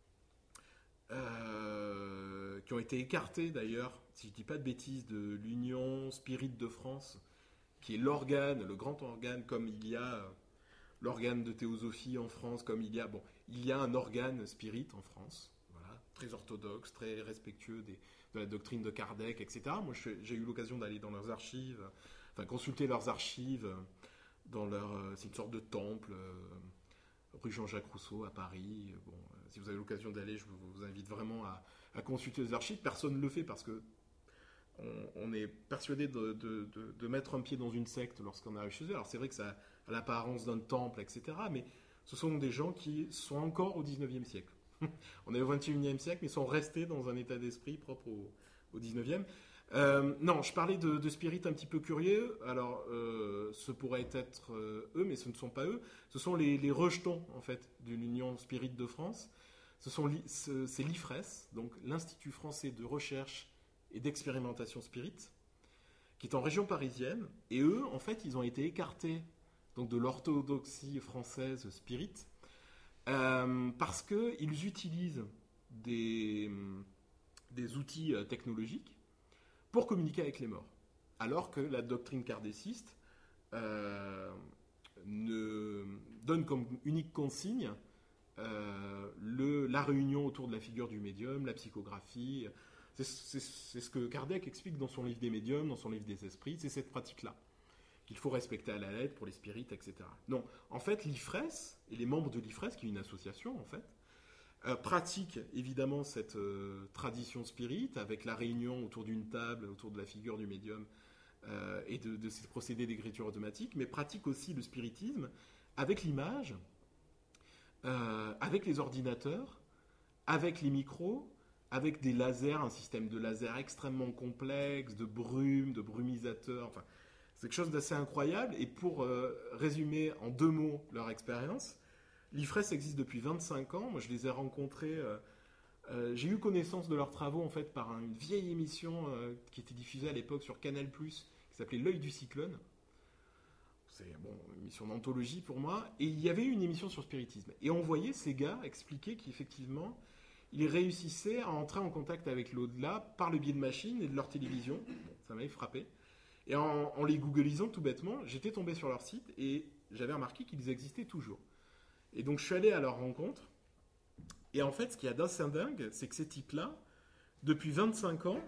Euh, qui ont été écartés d'ailleurs, si je ne dis pas de bêtises, de l'Union Spirit de France, qui est l'organe, le grand organe, comme il y a euh, l'organe de théosophie en France, comme il y a, bon, il y a un organe spirit en France, voilà, très orthodoxe, très respectueux des, de la doctrine de Kardec, et cetera. Moi, je, j'ai eu l'occasion d'aller dans leurs archives, enfin, consulter leurs archives, dans leur, euh, c'est une sorte de temple, euh, rue Jean-Jacques Rousseau à Paris. Bon, euh, si vous avez l'occasion d'aller, je vous invite vraiment à, à consulter les archives. Personne ne le fait parce que on, on est persuadé de, de, de, de mettre un pied dans une secte lorsqu'on arrive chez eux. Alors c'est vrai que ça a l'apparence d'un temple, et cetera. Mais ce sont des gens qui sont encore au dix-neuvième siècle. On est au vingt et unième siècle, mais sont restés dans un état d'esprit propre au, au dix-neuvième. Euh, non, je parlais de, de spirites un petit peu curieux. Alors, euh, ce pourrait être euh, eux, mais ce ne sont pas eux. Ce sont les, les rejetons, en fait, de l'Union Spirit de France. Ce sont li, ce, c'est l'I F R E S, donc l'Institut français de recherche et d'expérimentation spirit, qui est en région parisienne. Et eux, en fait, ils ont été écartés donc, de l'orthodoxie française spirit euh, parce qu'ils utilisent des, des outils euh, technologiques pour communiquer avec les morts. Alors que la doctrine kardéciste euh, ne donne comme unique consigne euh, le, la réunion autour de la figure du médium, la psychographie. C'est, c'est, c'est ce que Kardec explique dans son livre des médiums, dans son livre des esprits, c'est cette pratique-là, qu'il faut respecter à la lettre pour les spirites, et cetera. Non, en fait, l'I F R E S et les membres de l'I F R E S, qui est une association en fait, Euh, pratique évidemment cette euh, tradition spirit avec la réunion autour d'une table, autour de la figure du médium euh, et de, de ces procédés d'écriture automatique, mais pratique aussi le spiritisme avec l'image, euh, avec les ordinateurs, avec les micros, avec des lasers, un système de laser extrêmement complexe, de brume, de brumisateurs, enfin, c'est quelque chose d'assez incroyable. Et pour euh, résumer en deux mots leur expérience, l'I F R E S existe depuis vingt-cinq ans. Moi, je les ai rencontrés. Euh, euh, j'ai eu connaissance de leurs travaux en fait par une vieille émission euh, qui était diffusée à l'époque sur Canal plus, qui s'appelait L'œil du cyclone. C'est bon, une émission d'anthologie pour moi. Et il y avait une émission sur spiritisme. Et on voyait ces gars expliquer qu'effectivement, ils réussissaient à entrer en contact avec l'au-delà par le biais de machines et de leur télévision. Bon, ça m'avait frappé. Et en, en les googlisant tout bêtement, j'étais tombé sur leur site et j'avais remarqué qu'ils existaient toujours. Et donc, je suis allé à leur rencontre. Et en fait, ce qu'il y a d'assez dingue, c'est que ces types-là, depuis vingt-cinq ans,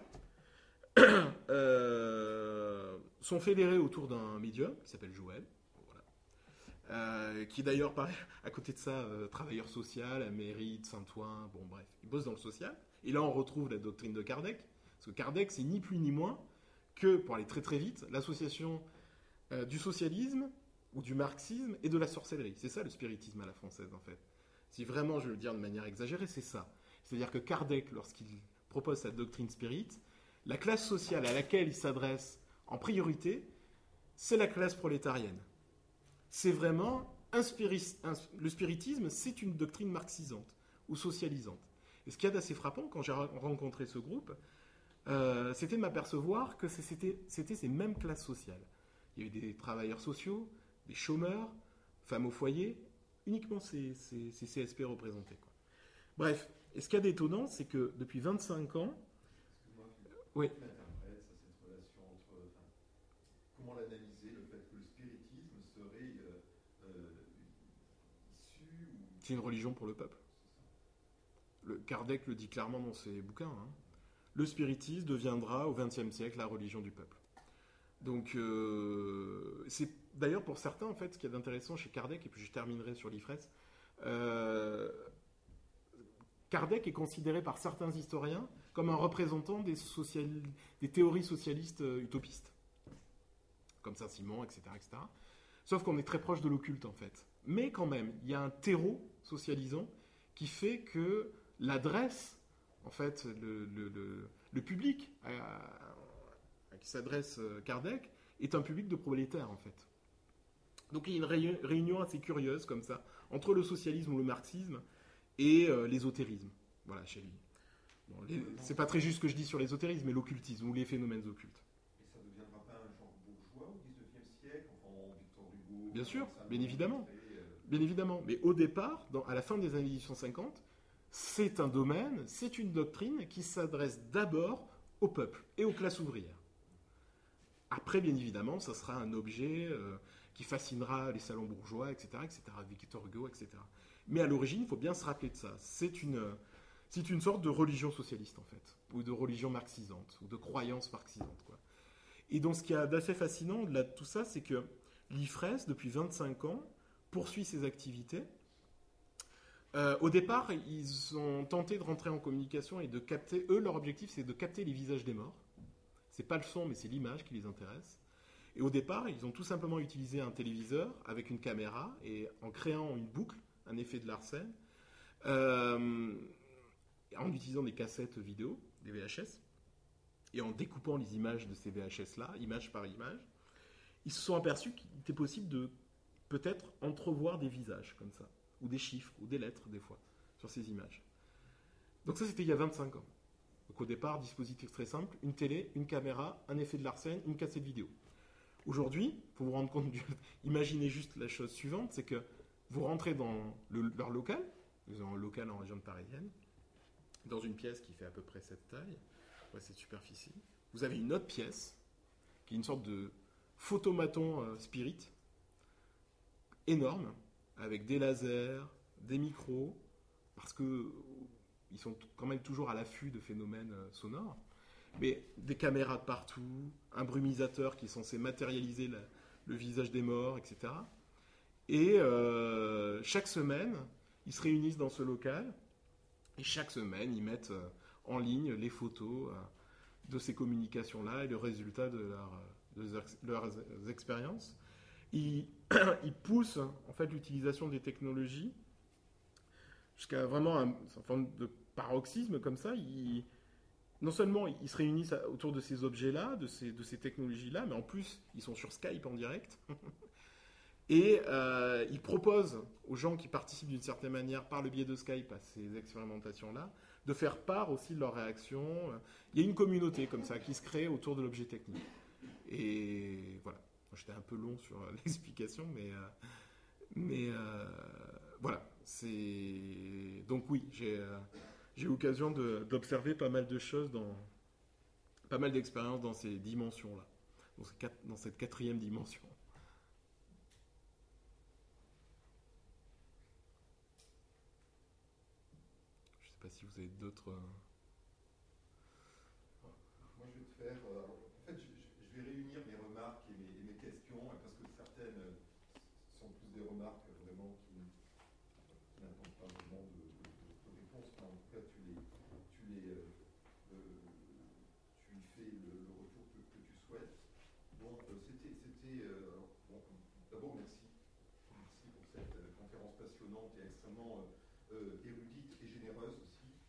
euh, sont fédérés autour d'un médium qui s'appelle Joël. Voilà. Euh, qui d'ailleurs, à côté de ça, euh, travailleur social, à mairie de Saint-Ouen. Bon, bref, il bosse dans le social. Et là, on retrouve la doctrine de Kardec. Parce que Kardec, c'est ni plus ni moins que, pour aller très très vite, l'association euh, du socialisme ou du marxisme et de la sorcellerie. C'est ça le spiritisme à la française, en fait. Si vraiment je veux le dire de manière exagérée, c'est ça. C'est-à-dire que Kardec, lorsqu'il propose sa doctrine spirit, la classe sociale à laquelle il s'adresse en priorité, c'est la classe prolétarienne. C'est vraiment un spiri- un- le spiritisme, c'est une doctrine marxisante ou socialisante. Et ce qu'il y a d'assez frappant quand j'ai ra- rencontré ce groupe, euh, c'était de m'apercevoir que c'est- c'était, c'était ces mêmes classes sociales. Il y a eu des travailleurs sociaux, des chômeurs, femmes au foyer, uniquement ces, ces- ces C S P représentés, quoi. Bref, et ce qu'il y a d'étonnant, c'est que depuis vingt-cinq ans, Excuse-moi, Philippe. oui. Comment t'interprètes ça, cette relation entre. Enfin, comment l'analyser, le fait que le spiritisme serait euh, euh, issu ou. C'est une religion pour le peuple. Le, Kardec le dit clairement dans ses bouquins. Hein. Le spiritisme deviendra au vingtième siècle la religion du peuple. Donc, euh, c'est d'ailleurs pour certains, en fait, ce qu'il y a d'intéressant chez Kardec, et puis je terminerai sur l'I F R E S, euh, Kardec est considéré par certains historiens comme un représentant des, social, des théories socialistes euh, utopistes, comme Saint-Simon, et cetera, et cetera. Sauf qu'on est très proche de l'occulte, en fait. Mais quand même, il y a un terreau socialisant qui fait que l'adresse, en fait, le, le, le, le public à, à qui s'adresse Kardec est un public de prolétaires, en fait. Donc il y a une ré- réunion assez curieuse, comme ça, entre le socialisme ou le marxisme et euh, l'ésotérisme. Voilà, chez lui. Bon, les- c'est pas très juste ce que je dis sur l'ésotérisme, mais l'occultisme ou les phénomènes occultes. Et ça ne deviendra pas un genre bourgeois au dix-neuvième siècle, enfin Victor Hugo. Bien sûr, Saint-Simon, bien évidemment. et, euh, Bien évidemment. Mais au départ, dans- à la fin des années mille huit cent cinquante, c'est un domaine, c'est une doctrine qui s'adresse d'abord au peuple et aux classes ouvrières. Après, bien évidemment, ça sera un objet euh, qui fascinera les salons bourgeois, et cetera, et cetera, Victor Hugo, et cetera. Mais à l'origine, il faut bien se rappeler de ça. C'est une, c'est une sorte de religion socialiste, en fait, ou de religion marxisante, ou de croyance marxisante, quoi. Et donc, ce qui est d'assez fascinant, au-delà de tout ça, c'est que l'I F R E S, depuis vingt-cinq ans, poursuit ses activités. Euh, au départ, ils ont tenté de rentrer en communication et de capter. Eux, leur objectif, c'est de capter les visages des morts. C'est pas le son, mais c'est l'image qui les intéresse. Et au départ, ils ont tout simplement utilisé un téléviseur avec une caméra et en créant une boucle, un effet de Larsen, euh, en utilisant des cassettes vidéo, des V H S, et en découpant les images de ces V H S-là, image par image, ils se sont aperçus qu'il était possible de peut-être entrevoir des visages comme ça, ou des chiffres, ou des lettres des fois, sur ces images. Donc ça, c'était il y a vingt-cinq ans. Donc au départ, dispositif très simple, une télé, une caméra, un effet de Larsen, une cassette vidéo. Aujourd'hui, pour vous rendre compte, du... imaginez juste la chose suivante, c'est que vous rentrez dans le, leur local, ils ont un local en région parisienne, dans une pièce qui fait à peu près cette taille, ouais, cette superficie. Vous avez une autre pièce, qui est une sorte de photomaton euh, spirit, énorme, avec des lasers, des micros, parce que ils sont quand même toujours à l'affût de phénomènes euh, sonores, mais des caméras de partout, un brumisateur qui est censé matérialiser la, le visage des morts, et cetera. Et euh, chaque semaine, ils se réunissent dans ce local, et chaque semaine, ils mettent euh, en ligne les photos euh, de ces communications-là et le résultat de, leur, de leurs, leurs expériences. Ils, ils poussent en fait l'utilisation des technologies jusqu'à vraiment un, une forme de paroxysme comme ça. Ils, non seulement ils se réunissent autour de ces objets-là, de ces, de ces technologies-là, mais en plus ils sont sur Skype en direct. Et euh, ils proposent aux gens qui participent d'une certaine manière par le biais de Skype à ces expérimentations-là de faire part aussi de leurs réactions. Il y a une communauté comme ça qui se crée autour de l'objet technique. Et voilà. J'étais un peu long sur l'explication, mais, euh, mais euh, voilà. C'est... Donc oui, j'ai, euh, j'ai eu l'occasion de, d'observer pas mal de choses, dans, pas mal d'expériences dans ces dimensions-là, dans, ces quatre, dans cette quatrième dimension. Je ne sais pas si vous avez d'autres... Moi, je vais te faire. Euh, en fait, je, je vais réunir mes remarques et mes, et mes questions, parce que certaines sont plus des remarques vraiment qui, qui n'attendent pas vraiment de, de, de réponse. Enfin, en tout cas, tu les, tu les, euh, euh, tu y fais le, le retour que, que tu souhaites. Donc, euh, c'était, c'était. Euh, bon, d'abord, merci, merci pour cette euh, conférence passionnante et extrêmement euh, euh, érudite et généreuse aussi.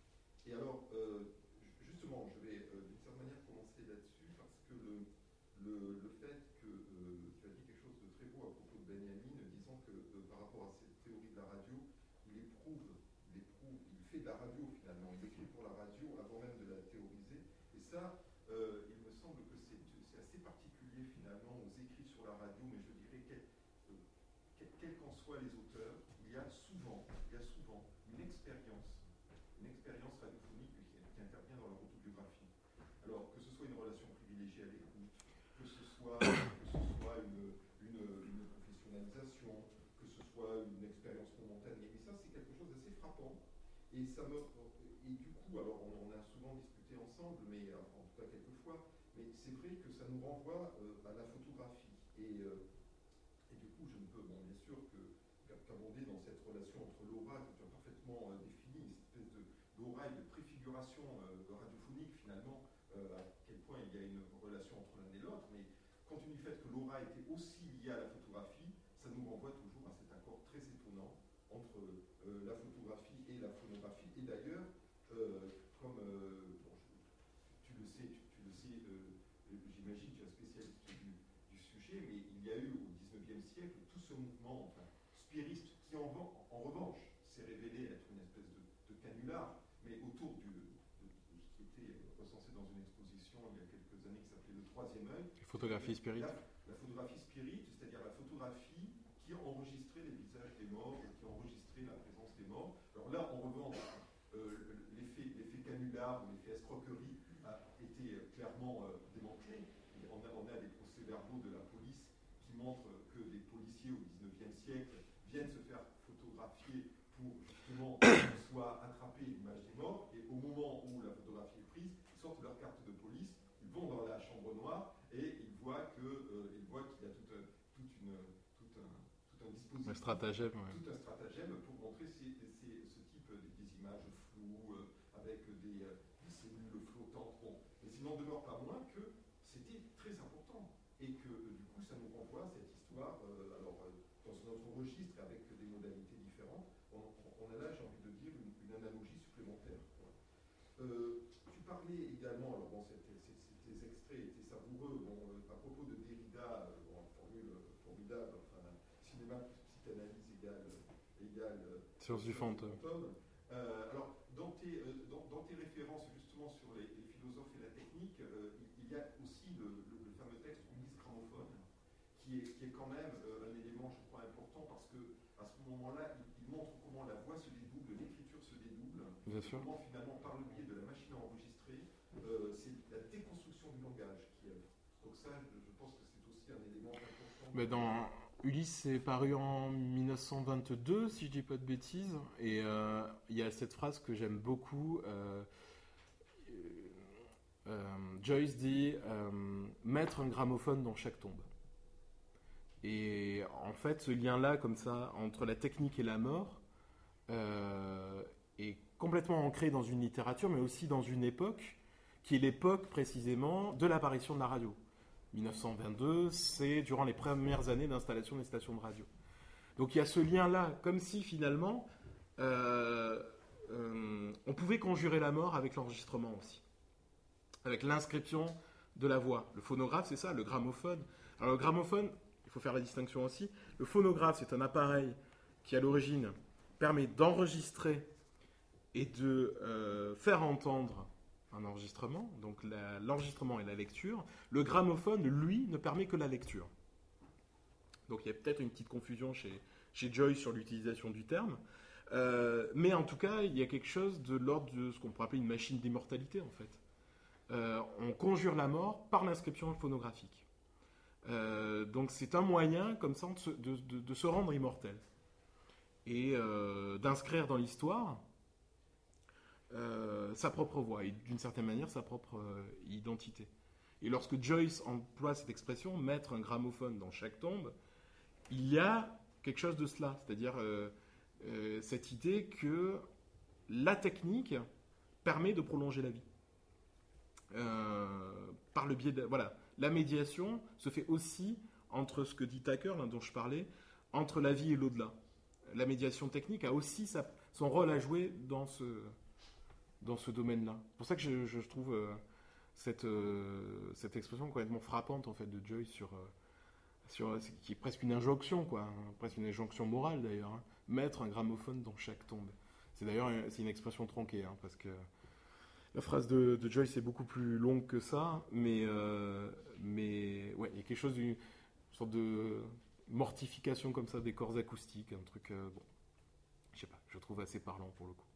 Et alors, euh, justement, je vais euh, d'une certaine manière commencer là-dessus, parce que le, le, le fait que euh, tu as dit quelque chose de très beau à propos de Benjamin, disant que euh, par rapport à cette théorie de la radio, il éprouve, il éprouve, il fait de la radio finalement, il écrit pour la radio avant même de la théoriser. Et ça, euh, il me semble que c'est, c'est assez particulier finalement aux écrits sur la radio, mais je dirais quel, euh, quel, quels qu'en soient les auteurs, il y a souvent, il y a souvent une expérience, une expérience radiophonique qui, qui intervient dans leur autobiographie. Alors que ce soit une relation privilégiée à l'écoute, que ce soit, que ce soit une, une, une professionnalisation, que ce soit une expérience momentanée, mais ça c'est quelque chose d'assez frappant. Et ça me, et du coup, alors on, on a souvent discuté ensemble, mais en tout cas quelques fois, mais c'est vrai que ça nous renvoie euh, à la photographie. Et, euh, et du coup, je ne peux, bon, bien sûr, que, qu'abonder dans cette relation entre l'aura que tu as parfaitement euh, définie, une espèce de, d'aura et de préfiguration euh, radiophonique finalement, euh, à quel point il y a une relation entre l'un et l'autre, mais compte tenu du fait que l'aura était aussi liée à la photographie, ça nous renvoie toujours à cet accord très étonnant entre euh, la photographie et la phonographie. Et d'ailleurs, euh, comme euh, bon, je, tu le sais, tu, tu le sais, euh, j'imagine, tu es un spécialiste du, du sujet, mais il y a eu au dix-neuvième siècle tout ce mouvement enfin, spiriste qui en, en revanche s'est révélé être une espèce de, de canular, mais autour du, de, de ce qui était recensé dans une exposition il y a quelques années qui s'appelait le troisième œil. Photographie spirit. La, la photographie spirit, c'est-à-dire la photographie qui enregistrait les visages des morts et qui enregistrait la présence des morts. Alors là, en revanche, euh, l'effet, l'effet canular ou l'effet escroquerie a été clairement euh, démantelé. On a, on a des procès-verbaux de la police qui montrent que des policiers au dix-neuvième siècle viennent se faire photographier pour justement soit attraper l'image des morts, et au moment où la photographie est prise, ils sortent leur carte de police, ils vont dans la chambre noire et ils voient, que, euh, ils voient qu'il y a tout un, toute une, tout un, tout un dispositif, un stratagème, ouais. tout un stratagème pour montrer ces, ces, ce type des, des images floues euh, avec des, euh, des cellules flottantes. Bon, mais il n'en demeure pas moins que c'était très important et que euh, du coup ça nous renvoie à cette histoire. Euh, alors euh, dans notre registre avec des modalités différentes, on, on a là, j'ai envie de dire, une, une analogie supplémentaire. Euh, tu parlais également, alors bon, ces extraits étaient savoureux, bon, euh, à propos de Derrida, euh, bon, formule formidable, enfin, cinéma plus psychanalyse égale, égale science du fantôme. Euh, alors, dans tes, euh, dans, dans tes références justement sur les, les philosophes et la technique, euh, il, il y a aussi le, le, le fameux texte Ulysse Gramophone, qui est, qui est quand même euh, un élément, je crois, important, parce que à ce moment-là, il, il montre comment la voix se dédouble, l'écriture se dédouble, bien sûr. Comment finalement, par le biais de la machine à enregistrer, euh, c'est la déconstruction du langage qui œuvre. Donc ça, je, je pense que c'est aussi un élément important. Mais dans Ulysse, c'est paru en mille neuf cent vingt-deux, si je dis pas de bêtises, et euh, il y a cette phrase que j'aime beaucoup. Euh, euh, Joyce dit euh, mettre un gramophone dans chaque tombe. Et en fait, ce lien-là, comme ça, entre la technique et la mort, euh, est complètement ancré dans une littérature, mais aussi dans une époque, qui est l'époque précisément de l'apparition de la radio. mille neuf cent vingt-deux, c'est durant les premières années d'installation des stations de radio. Donc il y a ce lien-là, comme si finalement, euh, euh, on pouvait conjurer la mort avec l'enregistrement aussi, avec l'inscription de la voix. Le phonographe, c'est ça, le gramophone. Alors le gramophone, il faut faire la distinction aussi. Le phonographe, c'est un appareil qui, à l'origine, permet d'enregistrer et de euh, faire entendre un enregistrement, donc la, l'enregistrement et la lecture. Le gramophone, lui, ne permet que la lecture. Donc il y a peut-être une petite confusion chez, chez Joyce sur l'utilisation du terme. Euh, mais en tout cas, il y a quelque chose de l'ordre de ce qu'on pourrait appeler une machine d'immortalité, en fait. Euh, on conjure la mort par l'inscription phonographique. Euh, donc c'est un moyen, comme ça, de se, de, de, de se rendre immortel. Et euh, d'inscrire dans l'histoire euh, sa propre voix, et d'une certaine manière, sa propre euh, identité. Et lorsque Joyce emploie cette expression, mettre un gramophone dans chaque tombe, il y a quelque chose de cela, c'est-à-dire euh, euh, cette idée que la technique permet de prolonger la vie. Euh, par le biais de... Voilà, la médiation se fait aussi entre ce que dit Tucker, là, dont je parlais, entre la vie et l'au-delà. La médiation technique a aussi sa, son rôle à jouer dans ce, dans ce domaine-là. C'est pour ça que je, je trouve euh, cette, euh, cette expression complètement frappante en fait, de Joyce sur, euh, sur, qui est presque une injonction, quoi, hein, presque une injonction morale d'ailleurs, hein, mettre un gramophone dans chaque tombe. C'est d'ailleurs c'est une expression tronquée, hein, parce que la phrase de, de Joyce est beaucoup plus longue que ça, mais, euh, mais ouais, il y a quelque chose d'une sorte de mortification comme ça des corps acoustiques, un truc, euh, bon, je sais pas, je trouve assez parlant pour le coup.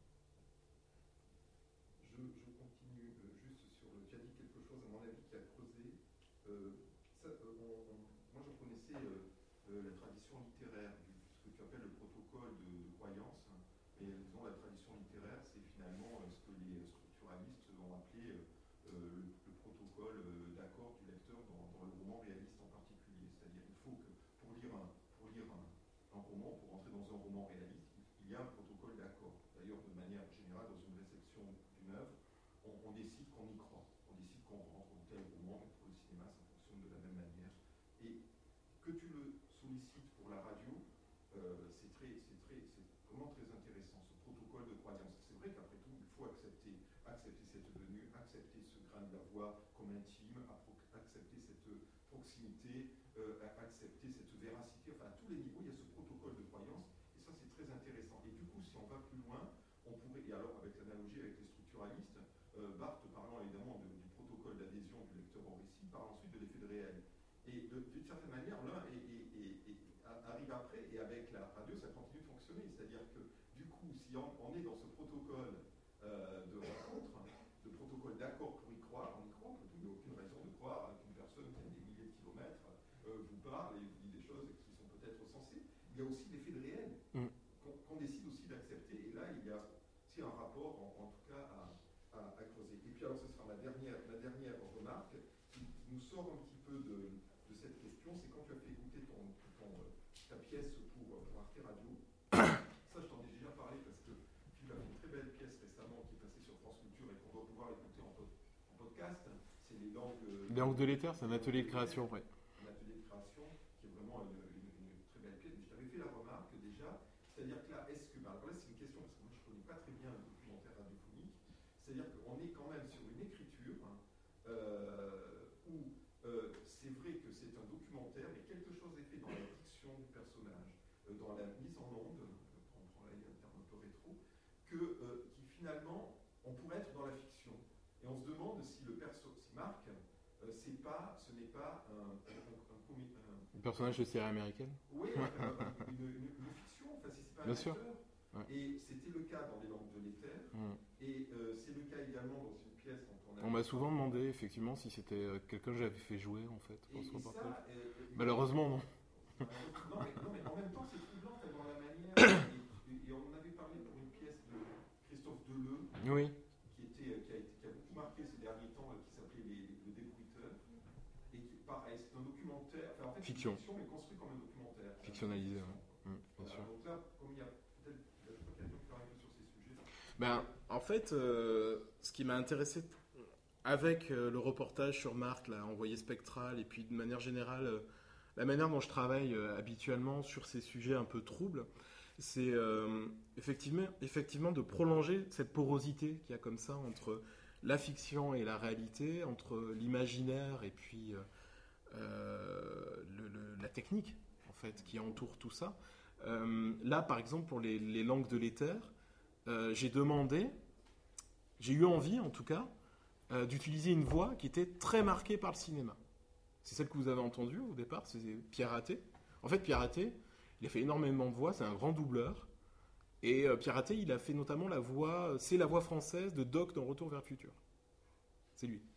Je, je continue euh, juste sur le. Tu as dit quelque chose, à mon avis, qui a creusé. Euh, ça, euh, on, on, moi, je connaissais euh, euh, la tradition littéraire, du, ce que tu appelles le protocole de, de croyance. Hein, et disons, la tradition littéraire, c'est finalement euh, ce que les structuralistes ont appelé euh, le, le protocole euh, d'accord du lecteur dans, dans le roman réaliste en particulier. C'est-à-dire qu'il faut que, pour lire un, pour lire un, un roman, pour entrer dans un roman réaliste, il y a un protocole d'accord. D'ailleurs, de manière générale, dans une réception d'une œuvre, on, on décide qu'on y croit. On décide qu'on rentre dans tel roman, mais pour le cinéma, ça fonctionne de la même manière. Et que tu le sollicites pour la radio, euh, c'est très, c'est très, c'est vraiment très intéressant, ce protocole de croyance. C'est vrai qu'après tout, il faut accepter, accepter cette venue, accepter ce grain de la voix comme intime, accepter cette proximité, euh, accepter cette véracité. Enfin, à tous les niveaux, il y a ce protocole de croyance. Et ça, c'est très intéressant. Et du coup, si on va plus loin, on pourrait, et alors avec l'analogie avec les structuralistes, euh, Barthes, parlant évidemment de, du protocole d'adhésion du lecteur au récit, parle ensuite de l'effet de réel. Et de, d'une certaine manière, l'un est, est, est, est, arrive après, et avec la radio, ça continue de fonctionner. C'est-à-dire que, du coup, si on, on est dans ce protocole euh, de rencontre, de protocole d'accord pour y croire, on y croit, il n'y a aucune raison de croire qu'une personne qui a des milliers de kilomètres euh, vous parle et vous dit des choses qui sont peut-être sensées. Il y a aussi l'effet de réel. Mm. Qu'on décide aussi d'accepter. Et là, il y a aussi un rapport, en, en tout cas, à, à, à creuser. Et puis, alors, ce sera ma dernière, ma dernière remarque qui nous sort un petit peu de, de cette question. C'est quand tu as fait écouter ton, ton, ta pièce pour, pour Arte Radio. Ça, je t'en ai déjà parlé parce que tu as fait une très belle pièce récemment qui est passée sur France Culture et qu'on va pouvoir écouter en, pod, en podcast. C'est les langues. Les langues de l'éther, c'est un atelier de création, oui. Un atelier de création qui est vraiment une, une, une très belle pièce. Mais je t'avais fait la remarque déjà. C'est-à-dire que là, est-ce que, ben alors là c'est une question, parce que moi je ne connais pas très bien le documentaire radiophonique, c'est-à-dire qu'on est quand même sur une écriture hein, euh, où euh, c'est vrai que c'est un documentaire, mais quelque chose est fait dans la diction du personnage, euh, dans la mise en onde, on prend là un terme un peu rétro, que, euh, qui finalement, on pourrait être dans la fiction. Et on se demande si le perso, si Marc, euh, c'est pas, ce n'est pas un, un, un, un, un, un personnage de série américaine. Oui, euh, une, une, une fiction, enfin si c'est pas un Bien acteur. sûr. Ouais. Et c'était le cas dans Les Langues de l'éther. Mm. Et euh, c'est le cas également dans une pièce dont on a... On m'a souvent demandé, effectivement, si c'était euh, quelqu'un que j'avais fait jouer, en fait, pour et, ce et reportage. ça, euh, Malheureusement, non. non, mais, non, mais en même temps, c'est troublant dans la manière... et, et on en avait parlé pour une pièce de Christophe Deleu. Oui. Qui, était, qui, a, qui a beaucoup marqué ces derniers temps, qui s'appelait les, Le Débruiteur. Et qui, pareil, c'est un documentaire... Enfin, en fait, fiction. Une fiction, mais construit comme un documentaire. Fictionnalisé, oui. Mmh, bien voilà, sûr. Donc là, comme il y a peut-être l'occasion de parler sur ces sujets... Ben, en fait, euh, ce qui m'a intéressé avec euh, le reportage sur Marc, là, envoyé spectral, et puis de manière générale, euh, la manière dont je travaille euh, habituellement sur ces sujets un peu troubles, c'est euh, effectivement, effectivement de prolonger cette porosité qu'il y a comme ça entre la fiction et la réalité, entre l'imaginaire et puis euh, euh, le, le, la technique, en fait, qui entoure tout ça. Euh, là, par exemple, pour les, les langues de l'éther, euh, j'ai demandé, j'ai eu envie, en tout cas, euh, d'utiliser une voix qui était très marquée par le cinéma. C'est celle que vous avez entendue au départ, c'est Pierre Athé. En fait, Pierre Athé, il a fait énormément de voix, c'est un grand doubleur. Et euh, Pierre Athé, il a fait notamment la voix, c'est la voix française de Doc dans Retour vers le futur. C'est lui.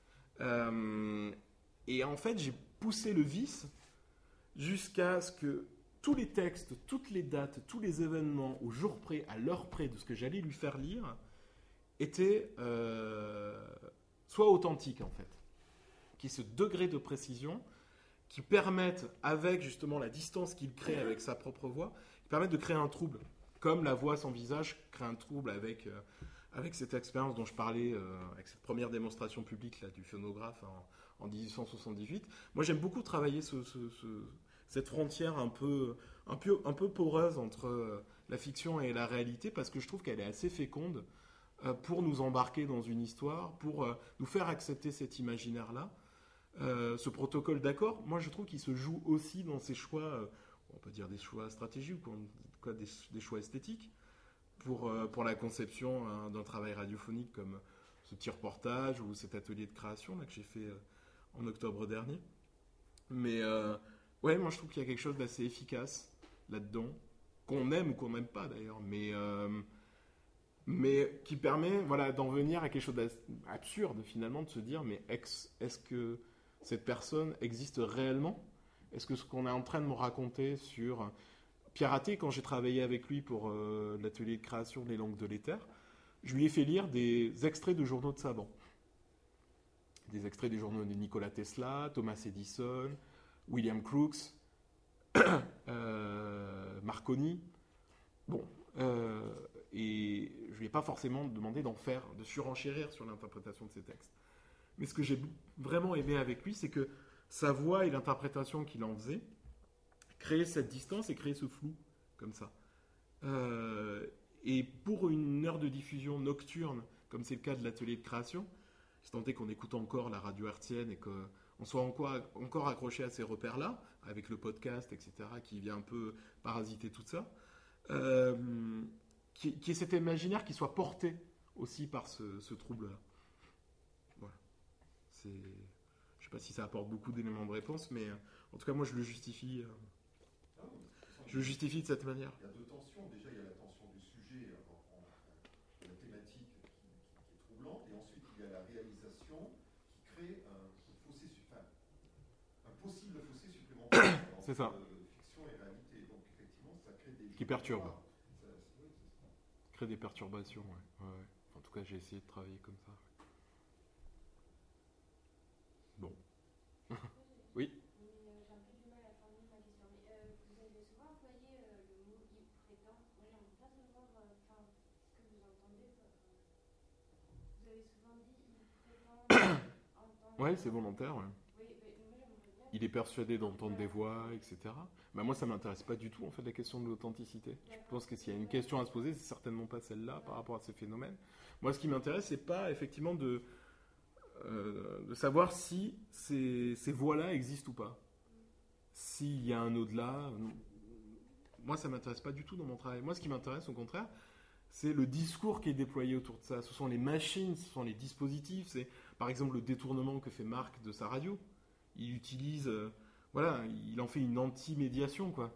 Euh, et en fait, j'ai poussé le vice jusqu'à ce que tous les textes, toutes les dates, tous les événements, au jour près, à l'heure près de ce que j'allais lui faire lire, étaient euh, soit authentiques, en fait. Qui est ce degré de précision qui permettent, avec justement la distance qu'il crée avec sa propre voix, qui permettent de créer un trouble. Comme la voix sans visage crée un trouble avec, euh, avec cette expérience dont je parlais, euh, avec cette première démonstration publique là, du phonographe en, en dix-huit cent soixante-dix-huit. Moi, j'aime beaucoup travailler ce, ce, ce, cette frontière un peu, un, peu, un peu poreuse entre euh, la fiction et la réalité, parce que je trouve qu'elle est assez féconde euh, pour nous embarquer dans une histoire, pour euh, nous faire accepter cet imaginaire-là. Euh, ce protocole d'accord, moi je trouve qu'il se joue aussi dans ces choix, euh, on peut dire des choix stratégiques ou en tout cas des, des choix esthétiques, pour, euh, pour la conception hein, d'un travail radiophonique comme ce petit reportage ou cet atelier de création là, que j'ai fait euh, en octobre dernier. Mais euh, ouais, moi je trouve qu'il y a quelque chose d'assez efficace là-dedans, qu'on aime ou qu'on n'aime pas d'ailleurs, mais, euh, mais qui permet voilà, d'en venir à quelque chose d'absurde finalement, de se dire mais ex, est-ce que cette personne existe réellement? Est-ce que ce qu'on est en train de me raconter sur Pierre Athé, quand j'ai travaillé avec lui pour euh, l'atelier de création des langues de l'éther, je lui ai fait lire des extraits de journaux de savants. Des extraits des journaux de Nikola Tesla, Thomas Edison, William Crookes, euh, Marconi. Bon, euh, et je ne lui ai pas forcément demandé d'en faire, de surenchérir sur l'interprétation de ces textes. Mais ce que j'ai vraiment aimé avec lui, c'est que sa voix et l'interprétation qu'il en faisait créaient cette distance et créaient ce flou, comme ça. Euh, et pour une heure de diffusion nocturne, comme c'est le cas de l'atelier de création, c'est tenté qu'on écoute encore la radio hertzienne et qu'on soit encore, encore accroché à ces repères-là, avec le podcast, et cetera, qui vient un peu parasiter tout ça, euh, qui, qui est cet imaginaire qui soit porté aussi par ce, ce trouble-là. Voilà. C'est... Je ne sais pas si ça apporte beaucoup d'éléments de réponse, mais euh, en tout cas, moi, je le justifie. Euh, Ah oui, je le justifie de cette manière. Il y a deux tensions. Déjà, il y a la tension du sujet, en, en, de la thématique qui, qui, qui est troublante, et ensuite, il y a la réalisation qui crée un, un fossé, enfin, un possible fossé supplémentaire entre C'est ça. euh, fiction et réalité. Donc, effectivement, ça crée des... Qui perturbe. Ça, oui, c'est ça. Crée des perturbations, ouais. Ouais, ouais. En tout cas, j'ai essayé de travailler comme ça. Bon. Oui. Mais euh, j'ai un peu du mal à formuler ma question. Mais euh, vous avez souvent employé euh, le mot il prétend. Moi, j'aimerais pas savoir euh, enfin, ce que vous entendez. Quoi. Vous avez souvent dit il prétend entendre. Ouais, c'est volontaire, ouais. Oui, mais moi j'aimerais bien. Il est persuadé d'entendre des voix, et cetera. Bah, moi, ça m'intéresse pas du tout, en fait, la question de l'authenticité. Je pense que s'il y a une question à se poser, c'est certainement pas celle-là par rapport à ces phénomènes. Moi, ce qui m'intéresse, c'est pas effectivement de, euh, de savoir si ces, ces voix-là existent ou pas. S'il y a un au-delà. Moi, ça m'intéresse pas du tout dans mon travail. Moi, ce qui m'intéresse, au contraire, c'est le discours qui est déployé autour de ça. Ce sont les machines, ce sont les dispositifs. C'est, par exemple, le détournement que fait Marc de sa radio. Il utilise... Euh, Voilà, il en fait une anti-médiation, quoi.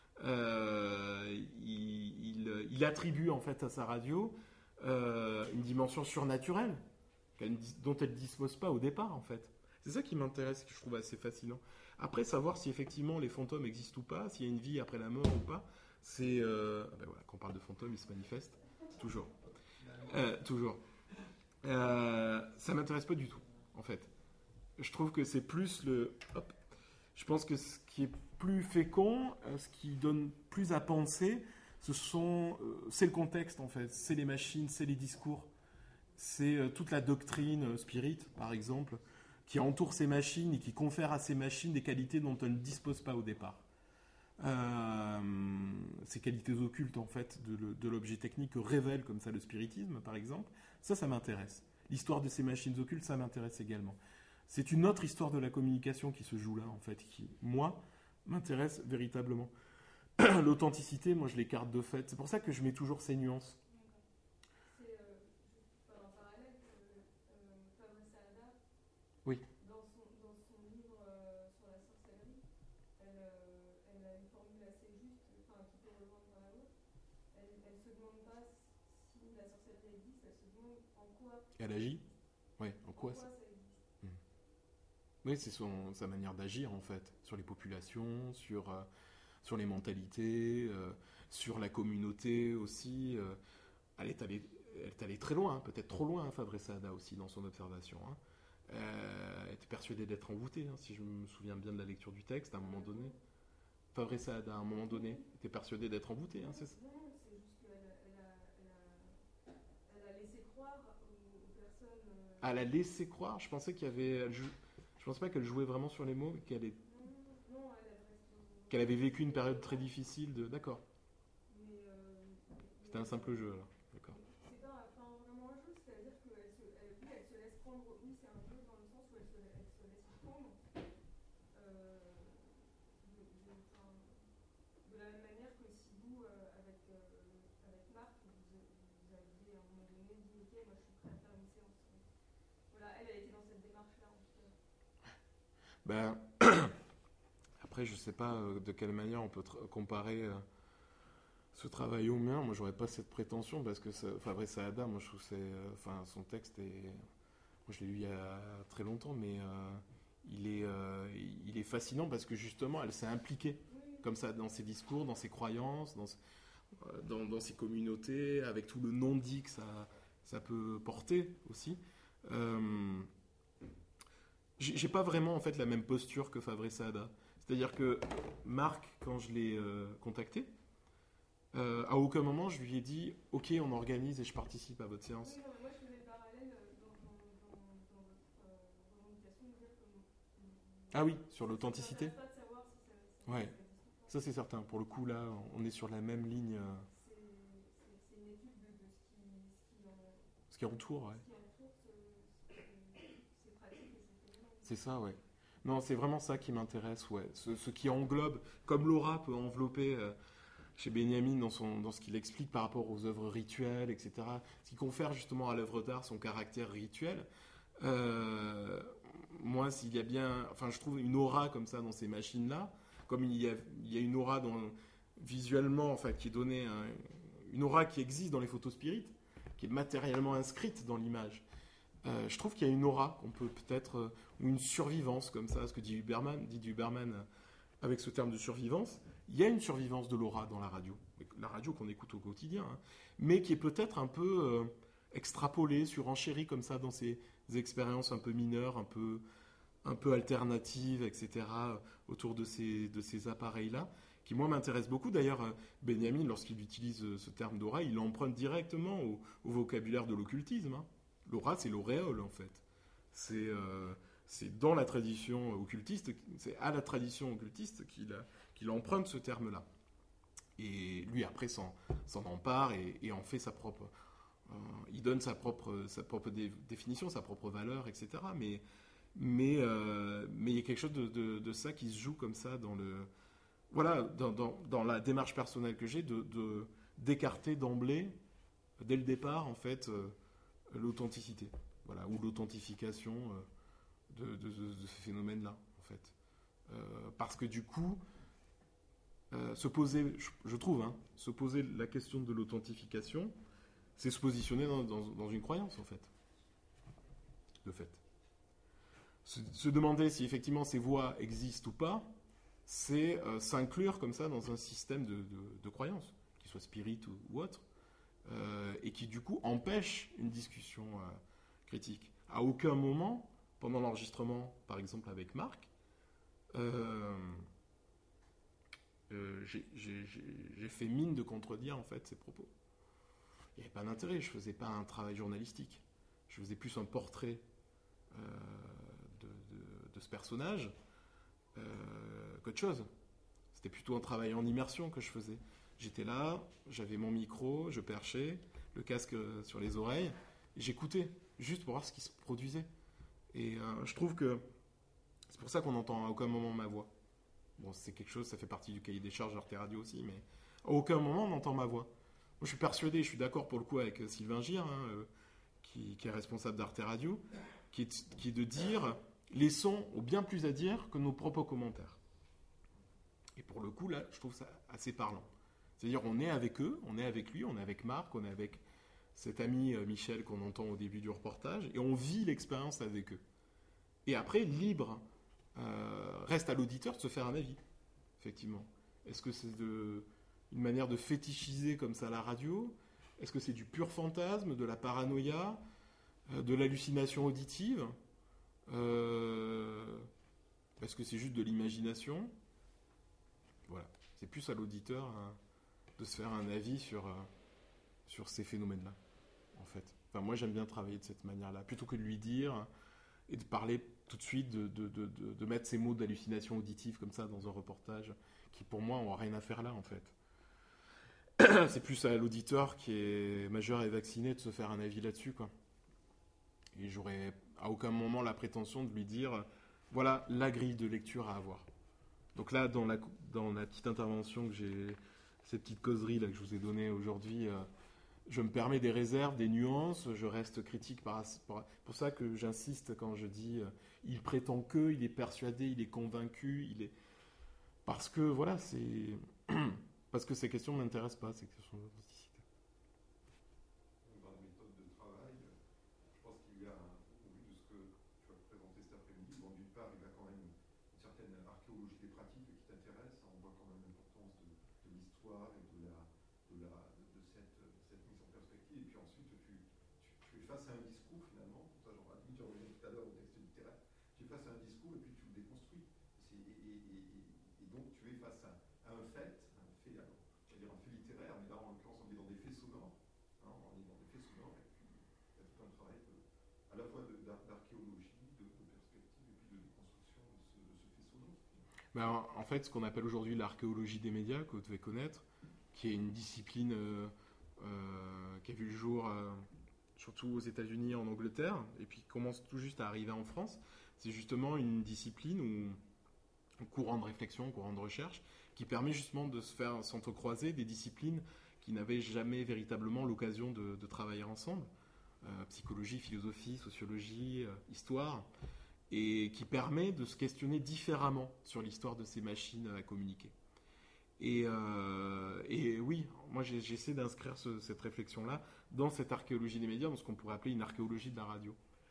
Euh, il, il, il attribue en fait à sa radio euh, une dimension surnaturelle dont elle ne dispose pas au départ, en fait. C'est ça qui m'intéresse, que je trouve assez fascinant. Après, savoir si effectivement les fantômes existent ou pas, s'il y a une vie après la mort ou pas, c'est... Euh... Ah ben voilà, quand on parle de fantômes, ils se manifestent. Toujours. Euh, toujours. Euh, ça m'intéresse pas du tout, en fait. Je trouve que c'est plus le... Hop. Je pense que ce qui est plus fécond, ce qui donne plus à penser, ce sont, c'est le contexte en fait, c'est les machines, c'est les discours, c'est toute la doctrine spirit par exemple, qui entoure ces machines et qui confère à ces machines des qualités dont elles ne disposent pas au départ. Euh, ces qualités occultes en fait de, de l'objet technique que révèle comme ça le spiritisme par exemple, ça, ça m'intéresse. L'histoire de ces machines occultes, ça m'intéresse également. C'est une autre histoire de la communication qui se joue là, en fait, qui, moi, m'intéresse véritablement. L'authenticité, moi, je l'écarte de fait. C'est pour ça que je mets toujours ces nuances. C'est euh, juste faire un parallèle que euh, Fabrice Saada, oui. dans, son, dans son livre euh, sur la sorcellerie, elle, euh, elle a une formule assez juste, enfin, qui peut rejoindre l'un à l'autre. Elle ne se demande pas si la sorcellerie existe, elle se demande en quoi. Elle agit. Oui, en quoi, en quoi ça... ça existe. Oui, c'est son, sa manière d'agir, en fait, sur les populations, sur, euh, sur les mentalités, euh, sur la communauté aussi. Euh, elle, est allée, elle est allée très loin, peut-être trop loin, Fabrice Saada aussi, dans son observation. Hein. Euh, elle était persuadée d'être envoûtée, hein, si je me souviens bien de la lecture du texte, à un moment donné. Fabrice Saada, à un moment donné, était persuadée d'être envoûtée, hein, c'est ça? Non, c'est juste qu'elle a, elle a, elle a, elle a laissé croire aux, aux personnes... Euh... Elle a laissé croire. Je pensais qu'il y avait... Elle jou... Je pensais pas qu'elle jouait vraiment sur les mots, mais qu'elle est... Non, non, elle reste... Qu'elle avait vécu une période très difficile de... D'accord. Mais, euh, C'était un simple jeu, alors. D'accord. C'est pas enfin, vraiment un jeu, elle, elle était dans cette démarche-là en tout cas. Ben, après, je sais pas euh, de quelle manière on peut tra- comparer euh, ce travail au mien. Moi, j'aurais pas cette prétention parce que ça- Fabrice Saada, moi, je trouve que c'est, euh, enfin, son texte est, moi, je l'ai lu il y a très longtemps, mais euh, il est, euh, il est fascinant parce que justement, elle s'est impliquée comme ça dans ses discours, dans ses croyances, dans, euh, dans, dans ses communautés, avec tout le non-dit que ça, ça peut porter aussi. Euh, j'ai j'ai pas vraiment en fait la même posture que Fabrice Saada. C'est-à-dire que Marc, quand je l'ai euh, contacté, euh, à aucun moment je lui ai dit ok, on organise et je participe à votre séance. Oui, non, mais moi je faisais le parallèle euh, dans, dans, dans, dans votre euh, revendication de dire que vous- Ah oui, sur ça l'authenticité. ne pas de savoir si ça, ça, Ouais. ça existe ou pas. Ça c'est certain. Pour le coup là, on est sur la même ligne. euh, C'est c'est- c'est une étude de, de ce, qui, ce, qui en, ce qui entoure, ouais. ce qui entoure ce, ce, ces pratiques et ces phénomènes. C'est ça, ouais. Non, c'est vraiment ça qui m'intéresse, ouais. Ce, ce qui englobe, comme Laura peut envelopper euh, chez Benjamin dans, son, dans ce qu'il explique par rapport aux œuvres rituelles, et cetera. Ce qui confère justement à l'œuvre d'art son caractère rituel. Euh, moi, s'il y a bien, enfin, je trouve une aura comme ça dans ces machines-là, comme il y a, il y a une aura dans, visuellement, enfin, qui est donnée, un- une aura qui existe dans les photos spirites, qui est matériellement inscrite dans l'image. Euh, je trouve qu'il y a une aura qu'on peut peut-être, euh, ou une survivance comme ça, ce que dit Huberman, dit Huberman euh, avec ce terme de survivance. Il y a une survivance de l'aura dans la radio, la radio qu'on écoute au quotidien, hein, mais qui est peut-être un peu euh, extrapolée, surenchérie comme ça dans ces expériences un peu mineures, un peu, un peu alternatives, et cetera, autour de ces, de ces appareils-là, qui moi m'intéressent beaucoup. D'ailleurs, euh, Benjamin, lorsqu'il utilise euh, ce terme d'aura, il l'emprunte directement au, au vocabulaire de l'occultisme, hein. L'aura, c'est l'auréole, en fait. C'est euh, c'est dans la tradition occultiste, c'est à la tradition occultiste qu'il a- qu'il emprunte ce terme-là. Et lui, après, s'en s'en empare et, et en fait sa propre... euh, il donne sa propre, sa propre dé- définition, sa propre valeur, et cetera. Mais, mais, euh, mais il y a quelque chose de, de- de ça qui se joue comme ça dans le... Voilà, dans, dans- dans la démarche personnelle que j'ai, de, de- d'écarter d'emblée, dès le départ, en fait... euh, l'authenticité, voilà, ou l'authentification euh, de, de, de, de ces phénomènes-là, en fait. Euh, parce que du coup, euh, se poser, je, je trouve, hein, se poser la question de l'authentification, c'est se positionner dans, dans, dans une croyance, en fait. De fait. Se, se demander si effectivement ces voies existent ou pas, c'est euh, s'inclure comme ça dans un système de, de, de croyance, qu'il soit spirit ou, ou autre. Euh, et qui du coup empêche une discussion euh, critique. À aucun moment, pendant l'enregistrement, par exemple avec Marc, euh, euh, j'ai, j'ai, j'ai, j'ai fait mine de contredire en fait ses propos. Il n'y avait pas d'intérêt, je ne faisais pas un travail journalistique, je faisais plus un portrait euh, de, de, de ce personnage euh, qu'autre chose. C'était plutôt un travail en immersion que je faisais. J'étais là, j'avais mon micro, je perchais, le casque sur les oreilles, et j'écoutais, juste pour voir ce qui se produisait. Et euh, je trouve que c'est pour ça qu'on n'entend à aucun moment ma voix. Bon, c'est quelque chose, ça fait partie du cahier des charges d'Arte Radio aussi, mais à aucun moment on entend ma voix. Moi, je suis persuadé, je suis d'accord pour le coup avec Sylvain Gire, hein, euh, qui, qui est responsable d'Arte Radio, qui est, qui est de dire les sons ont bien plus à dire que nos propres commentaires. Et pour le coup, là, je trouve ça assez parlant. C'est-à-dire, on est avec eux, on est avec lui, on est avec Marc, on est avec cet ami euh, Michel qu'on entend au début du reportage, et on vit l'expérience avec eux. Et après, libre, euh, reste à l'auditeur de se faire un avis, effectivement. Est-ce que c'est de, une manière de fétichiser comme ça la radio ? Est-ce que c'est du pur fantasme, de la paranoïa, euh, de l'hallucination auditive ? euh, Est-ce que c'est juste de l'imagination ? Voilà, c'est plus à l'auditeur... Hein, de se faire un avis sur, euh, sur ces phénomènes-là, en fait. Enfin, moi, j'aime bien travailler de cette manière-là, plutôt que de lui dire et de parler tout de suite, de, de, de, de, de mettre ces mots d'hallucination auditive comme ça dans un reportage, qui pour moi n'ont rien à faire là, en fait. C'est plus à l'auditeur qui est majeur et vacciné de se faire un avis là-dessus, quoi. Et j'aurais à aucun moment la prétention de lui dire, voilà la grille de lecture à avoir. Donc là, dans la, dans la petite intervention que j'ai... ces petites causeries là, que je vous ai données aujourd'hui, euh, je me permets des réserves, des nuances, je reste critique par pour, pour ça que j'insiste quand je dis euh, il prétend que, il est persuadé, il est convaincu, il est parce que voilà, c'est parce que ces questions ne m'intéressent pas, ces questions d'authenticité. Dans la méthode de travail, je pense qu'il y a, au vu de ce que tu as présenté cet après-midi, bon, d'une part, il y a quand même une certaine archéologie des pratiques qui t'intéresse. On voit quand même l'importance de, de l'histoire et de, la, de, la, de cette, cette mise en perspective. Et puis ensuite, tu, tu, tu es face à un discours finalement. Ça, j'en ai dit, tu revenais tout à l'heure au texte littéraire. Tu es face à un discours et puis tu le déconstruis. Et, et, et, et donc, tu es face à, à un fait, un fait, alors, c'est-à-dire un fait littéraire, mais là, en l'occurrence, on est dans des faits sonores. Hein, on est dans des faits sonores, et puis il y a tout un travail de, à la fois de, d'ar- d'archéologie, de, de perspective, et puis de déconstruction de ce, de ce fait sonore. Ben, en, en fait, ce qu'on appelle aujourd'hui l'archéologie des médias, que vous devez connaître, qui est une discipline euh, euh, qui a vu le jour euh, surtout aux États-Unis et en Angleterre, et puis qui commence tout juste à arriver en France, c'est justement une discipline où un courant de réflexion, un courant de recherche, qui permet justement de se faire s'entrecroiser des disciplines qui n'avaient jamais véritablement l'occasion de, de travailler ensemble. Euh, psychologie, philosophie, sociologie, euh, histoire, et qui permet de se questionner différemment sur l'histoire de ces machines à communiquer. Et, euh, et oui, moi j'ai, j'essaie d'inscrire ce, cette réflexion-là dans cette archéologie des médias, dans ce qu'on pourrait appeler une archéologie de la radio.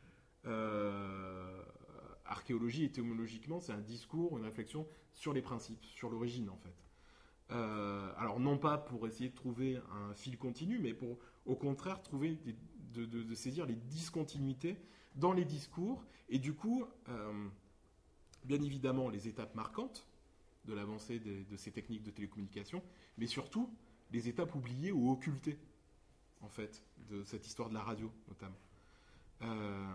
Euh, archéologie, étymologiquement, c'est un discours, une réflexion sur les principes, sur l'origine en fait. Euh, alors non pas pour essayer de trouver un fil continu, mais pour au contraire trouver des, de, de, de saisir les discontinuités dans les discours, et du coup, euh, bien évidemment, les étapes marquantes de l'avancée de, de ces techniques de télécommunication, mais surtout les étapes oubliées ou occultées, en fait, de cette histoire de la radio, notamment. Euh,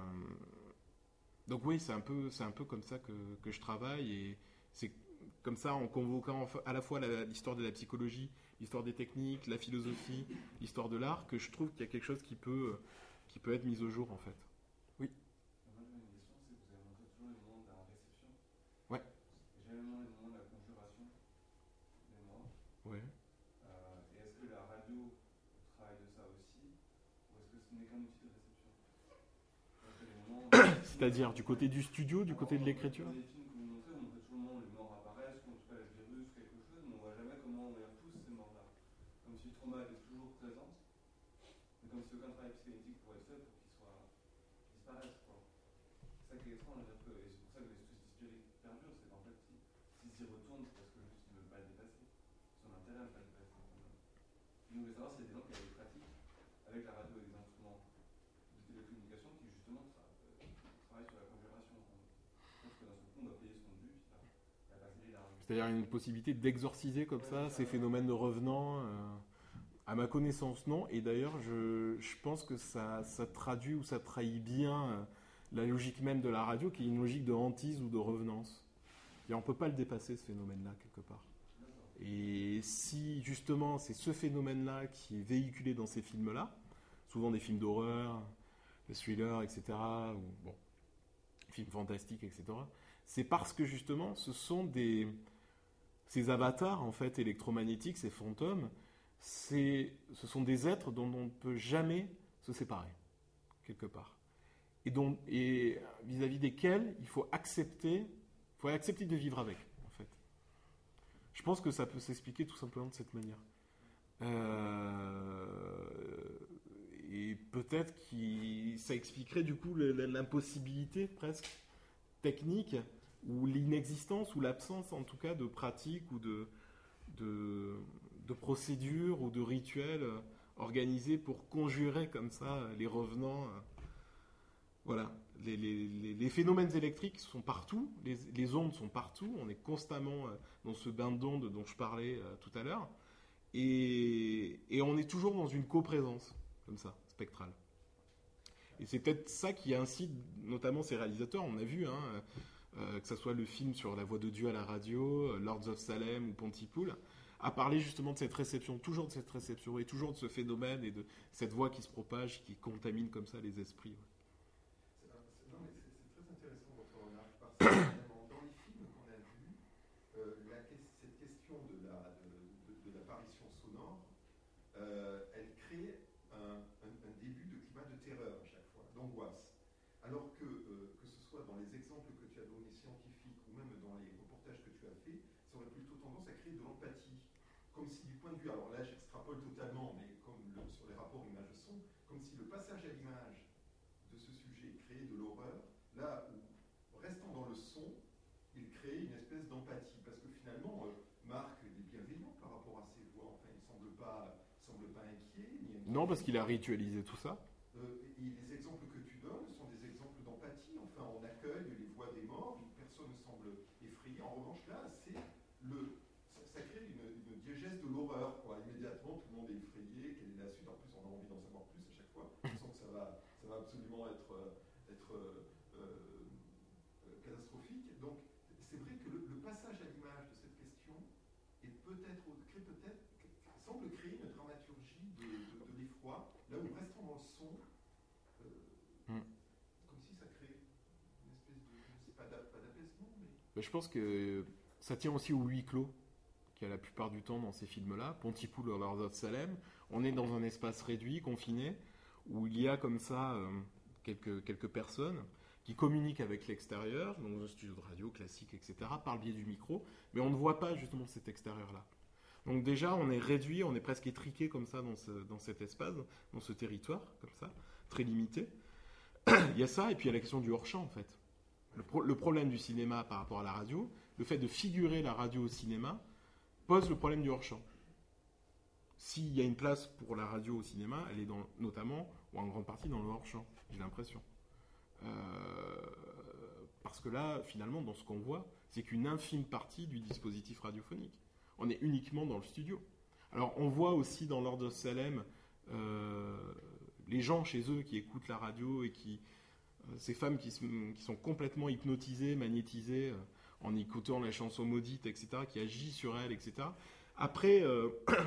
donc oui, c'est un peu, c'est un peu comme ça que, que je travaille, et c'est comme ça, en convoquant à la fois la, l'histoire de la psychologie, l'histoire des techniques, la philosophie, l'histoire de l'art, que je trouve qu'il y a quelque chose qui peut, qui peut être mis au jour, en fait. Oui. Moi, j'ai une question, c'est que vous avez montré toujours les moments de la réception. Ouais. Et jamais montré les moments de la conjuration des morts. Ouais. Euh, et est-ce que la radio travaille de ça aussi, ou est-ce que ce n'est qu'un outil de réception? C'est-à-dire du côté du studio, du côté de l'écriture? Dans les films que vous montrez, on montre toujours le moment où les morts apparaissent, ou en tout cas le virus, quelque chose, mais on ne voit jamais comment on repousse ces morts-là. Comme si le trauma était toujours présent, mais comme si aucun travail psychanalytique pourrait être fait pour qu'il soit disparaisse. Quoi. C'est ça qui est étrange, dire que, et c'est pour ça que les soucis spirites perdurent, c'est qu'en fait, si, s'ils s'y retournent, c'est parce que juste ils ne veulent pas le dépasser. Ils ont intérêt à ne pas le dépasser. Et nous, je voulais savoir s'il y a des gens qui avaient des pratiques avec la radio et des instruments de télécommunication qui justement tra- euh, travaillent sur la conjuration. Je pense que dans ce coup, on doit payer son dû, puis la, la passer les larmes. C'est-à-dire une possibilité d'exorciser comme ça ces phénomènes de revenants. euh, À ma connaissance, non. Et d'ailleurs, je, je pense que ça, ça traduit ou ça trahit bien euh, la logique même de la radio, qui est une logique de hantise ou de revenance. Et on ne peut pas le dépasser, ce phénomène-là, quelque part. Et si, justement, c'est ce phénomène-là qui est véhiculé dans ces films-là, souvent des films d'horreur, des thrillers, et cetera, ou bon, films fantastiques, et cetera, c'est parce que, justement, ce sont des... ces avatars, en fait, électromagnétiques, ces fantômes, c'est, ce sont des êtres dont on ne peut jamais se séparer, quelque part. Et, dont, et vis-à-vis desquels il faut accepter, il faut accepter de vivre avec, en fait. Je pense que ça peut s'expliquer tout simplement de cette manière. Euh, et peut-être que ça expliquerait du coup l'impossibilité presque technique, ou l'inexistence, ou l'absence en tout cas de pratiques ou de... de de procédures ou de rituels euh, organisés pour conjurer comme ça euh, les revenants. Euh, voilà. Les, les, les, les phénomènes électriques sont partout, les, les ondes sont partout, on est constamment euh, dans ce bain d'ondes dont je parlais euh, tout à l'heure, et, et on est toujours dans une coprésence, comme ça, spectrale. Et c'est peut-être ça qui incite notamment ces réalisateurs, on a vu, hein, euh, que ce soit le film sur la voix de Dieu à la radio, Lords of Salem ou Pontypool, à parler justement de cette réception, toujours de cette réception, et toujours de ce phénomène, et de cette voix qui se propage, qui contamine comme ça les esprits. Ouais. C'est, c'est, non, mais c'est, c'est très intéressant votre remarque, parce que finalement, dans les films qu'on a vus, euh, la, cette question de, la, de, de, de l'apparition sonore, euh, elle crée un, d'angoisse. Alors que, euh, que ce soit dans les exemples que tu as donnés scientifiques ou même dans les reportages que tu as faits, ça aurait plutôt tendance à créer de l'empathie. Comme si du point de vue, alors là j'extrapole totalement, mais comme le, sur les rapports image-son, comme si le passage à l'image de ce sujet créait de l'horreur, là où, restant dans le son, il crée une espèce d'empathie. Parce que finalement, euh, Marc il est bienveillant par rapport à ses voix, enfin il ne semble pas, semble pas inquiet. Ni Non, parce qu'il a ritualisé tout ça. Euh, et les exemples que tu donnes sont des exemples d'empathie. Enfin, on accueille les voix des morts, personne ne semble effrayé. En revanche, là, c'est le, ça, ça crée une, une diégèse de l'horreur, quoi. Immédiatement, tout le monde est effrayé. Quelle est la suite? En plus, on a envie d'en savoir plus à chaque fois. On sent que ça va, ça va absolument être, être euh, euh, catastrophique. Donc, c'est vrai que le, le passage à l'image de cette question est peut-être, crée peut-être, semble créer une dramaturgie de, de, de l'effroi, là où restant dans le son. Comme si ça crée une espèce de, c'est pas d'apaisement, mais... Mais je pense que ça tient aussi au huis clos, qu'il y a la plupart du temps dans ces films-là. Pontypool ou Lord of Salem, on est dans un espace réduit, confiné, où il y a comme ça euh, quelques, quelques personnes qui communiquent avec l'extérieur, dans un studio de radio classique, et cetera, par le biais du micro, mais on ne voit pas justement cet extérieur-là. Donc déjà, on est réduit, on est presque étriqué comme ça dans, ce, dans cet espace, dans ce territoire, comme ça, très limité. Il y a ça, et puis il y a la question du hors-champ, en fait. Le, pro- le problème du cinéma par rapport à la radio, le fait de figurer la radio au cinéma, pose le problème du hors-champ. S'il y a une place pour la radio au cinéma, elle est dans, notamment, ou en grande partie, dans le hors-champ, j'ai l'impression. Euh, parce que là, finalement, dans ce qu'on voit, c'est qu'une infime partie du dispositif radiophonique. On est uniquement dans le studio. Alors, on voit aussi dans Lord of Salem... Euh, les gens chez eux qui écoutent la radio et qui, euh, ces femmes qui, se, qui sont complètement hypnotisées, magnétisées euh, en écoutant la chanson maudite, et cetera, qui agit sur elles, et cetera. Après, euh,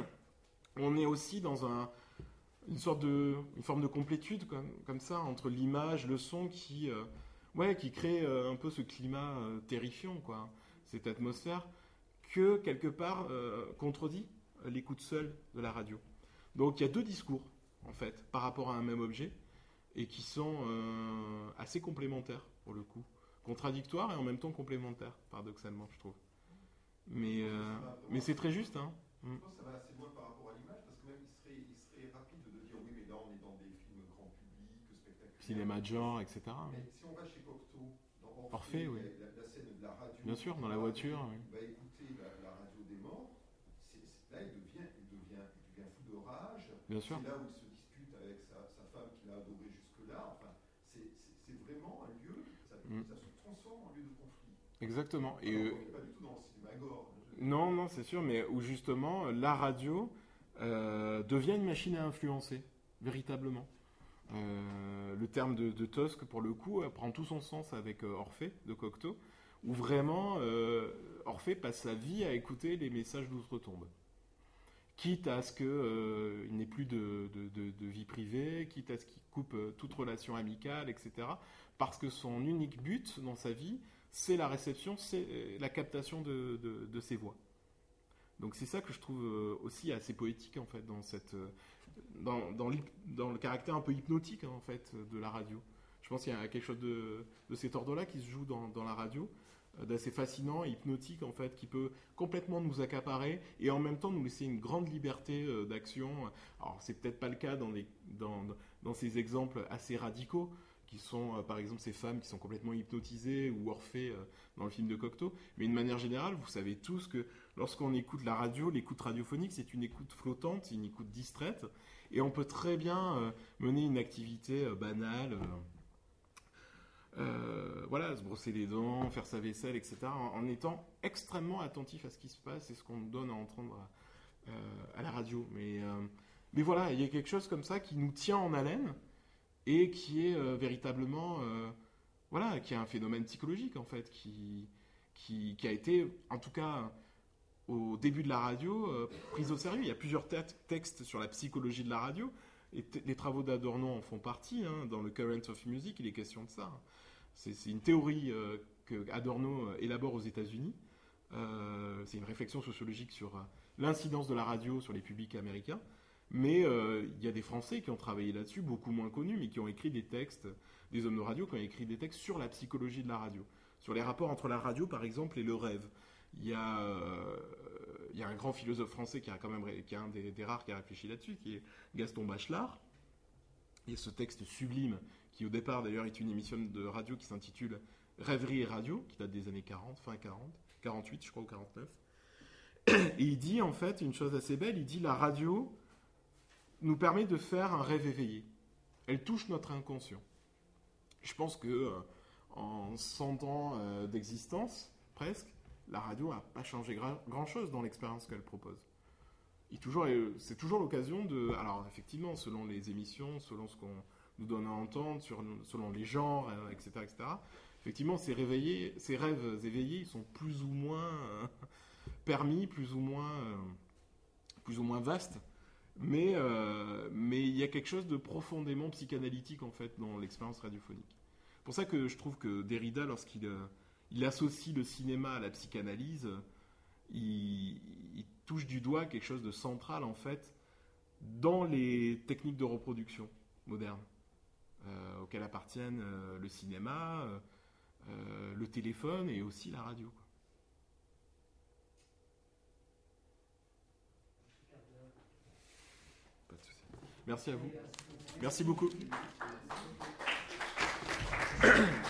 on est aussi dans un, une sorte de, une forme de complétude comme, comme ça entre l'image, le son qui, euh, ouais, qui crée euh, un peu ce climat euh, terrifiant, quoi, cette atmosphère que quelque part euh, contredit l'écoute seule de la radio. Donc il y a deux discours, en fait, par rapport à un même objet, et qui sont euh, assez complémentaires, pour le coup. Contradictoires et en même temps complémentaires, paradoxalement, je trouve. Mais, euh, mais c'est très juste, hein. Je pense que ça va assez loin par rapport à l'image, parce que même il serait, il serait rapide de dire oui, mais là on est dans des films grand public, spectaculaires. Cinéma de genre, et cetera. Mais si on va chez Cocteau, dans Orphée, Orphée, oui. la, la scène de la radio. Bien sûr, dans la voiture, oui. Il va écouter la, la radio des morts, c'est, c'est, là il devient, il, devient, il devient fou de rage. Bien sûr. C'est là où il se dispute avec sa, sa femme qu'il a adorée jusque-là. Enfin, c'est, c'est, c'est vraiment un lieu, ça, mm. ça se transforme en lieu de conflit. Exactement. Et Alors, euh... on n'est pas du tout dans le cinéma gore. Non, non, c'est sûr, mais où justement la radio euh, devient une machine à influencer, véritablement. Euh, le terme de, de Tosque, pour le coup, prend tout son sens avec euh, Orphée de Cocteau, où vraiment euh, Orphée passe sa vie à écouter les messages d'outre-tombe. Quitte à ce qu'il euh, n'ait plus de, de, de, de vie privée, quitte à ce qu'il coupe euh, toute relation amicale, et cetera. Parce que son unique but dans sa vie, c'est la réception, c'est la captation de, de, de ses voix. Donc c'est ça que je trouve aussi assez poétique en fait dans cette, dans, dans, dans le caractère un peu hypnotique en fait de la radio. Je pense qu'il y a quelque chose de, de cet ordre-là qui se joue dans, dans la radio, d'assez fascinant et hypnotique en fait, qui peut complètement nous accaparer et en même temps nous laisser une grande liberté d'action. Alors c'est peut-être pas le cas dans, les, dans, dans ces exemples assez radicaux, qui sont, euh, par exemple, ces femmes qui sont complètement hypnotisées ou Orphée euh, dans le film de Cocteau. Mais d'une manière générale, vous savez tous que lorsqu'on écoute la radio, l'écoute radiophonique, c'est une écoute flottante, c'est une écoute distraite. Et on peut très bien euh, mener une activité euh, banale, euh, euh, voilà, se brosser les dents, faire sa vaisselle, et cetera, en, en étant extrêmement attentif à ce qui se passe et ce qu'on nous donne à entendre euh, à la radio. Mais, euh, mais voilà, il y a quelque chose comme ça qui nous tient en haleine, et qui est euh, véritablement, euh, voilà, qui est un phénomène psychologique en fait, qui, qui, qui a été, en tout cas au début de la radio, euh, pris au sérieux. Il y a plusieurs te- textes sur la psychologie de la radio, et t- les travaux d'Adorno en font partie, hein, dans le Current of Music, il est question de ça. C'est, c'est une théorie euh, que Adorno élabore aux États-Unis. Euh, c'est une réflexion sociologique sur euh, l'incidence de la radio sur les publics américains. Mais euh, il y a des Français qui ont travaillé là-dessus, beaucoup moins connus, mais qui ont écrit des textes, des hommes de radio qui ont écrit des textes sur la psychologie de la radio, sur les rapports entre la radio, par exemple, et le rêve. Il y a, euh, il y a un grand philosophe français qui a quand même, qui est un des, des rares qui a réfléchi là-dessus, qui est Gaston Bachelard. Il y a ce texte sublime, qui au départ d'ailleurs est une émission de radio qui s'intitule Rêverie et radio, qui date des années quarante, fin quarante, quarante-huit je crois, ou quarante-neuf. Et il dit en fait une chose assez belle, il dit la radio nous permet de faire un rêve éveillé. Elle touche notre inconscient. Je pense que euh, en cent ans euh, d'existence, presque, la radio n'a pas changé gra- grand-chose dans l'expérience qu'elle propose. Et toujours, c'est toujours l'occasion de... Alors effectivement, selon les émissions, selon ce qu'on nous donne à entendre, sur, selon les genres, euh, et cetera, et cetera, effectivement, ces, réveillés, ces rêves éveillés, ils sont plus ou moins euh, permis, plus ou moins, euh, plus ou moins vastes. Mais, euh, mais il y a quelque chose de profondément psychanalytique, en fait, dans l'expérience radiophonique. C'est pour ça que je trouve que Derrida, lorsqu'il euh, il associe le cinéma à la psychanalyse, il, il touche du doigt quelque chose de central, en fait, dans les techniques de reproduction modernes, euh, auxquelles appartiennent euh, le cinéma, euh, euh, le téléphone et aussi la radio, quoi. Pas de souci. Merci à vous. Merci beaucoup.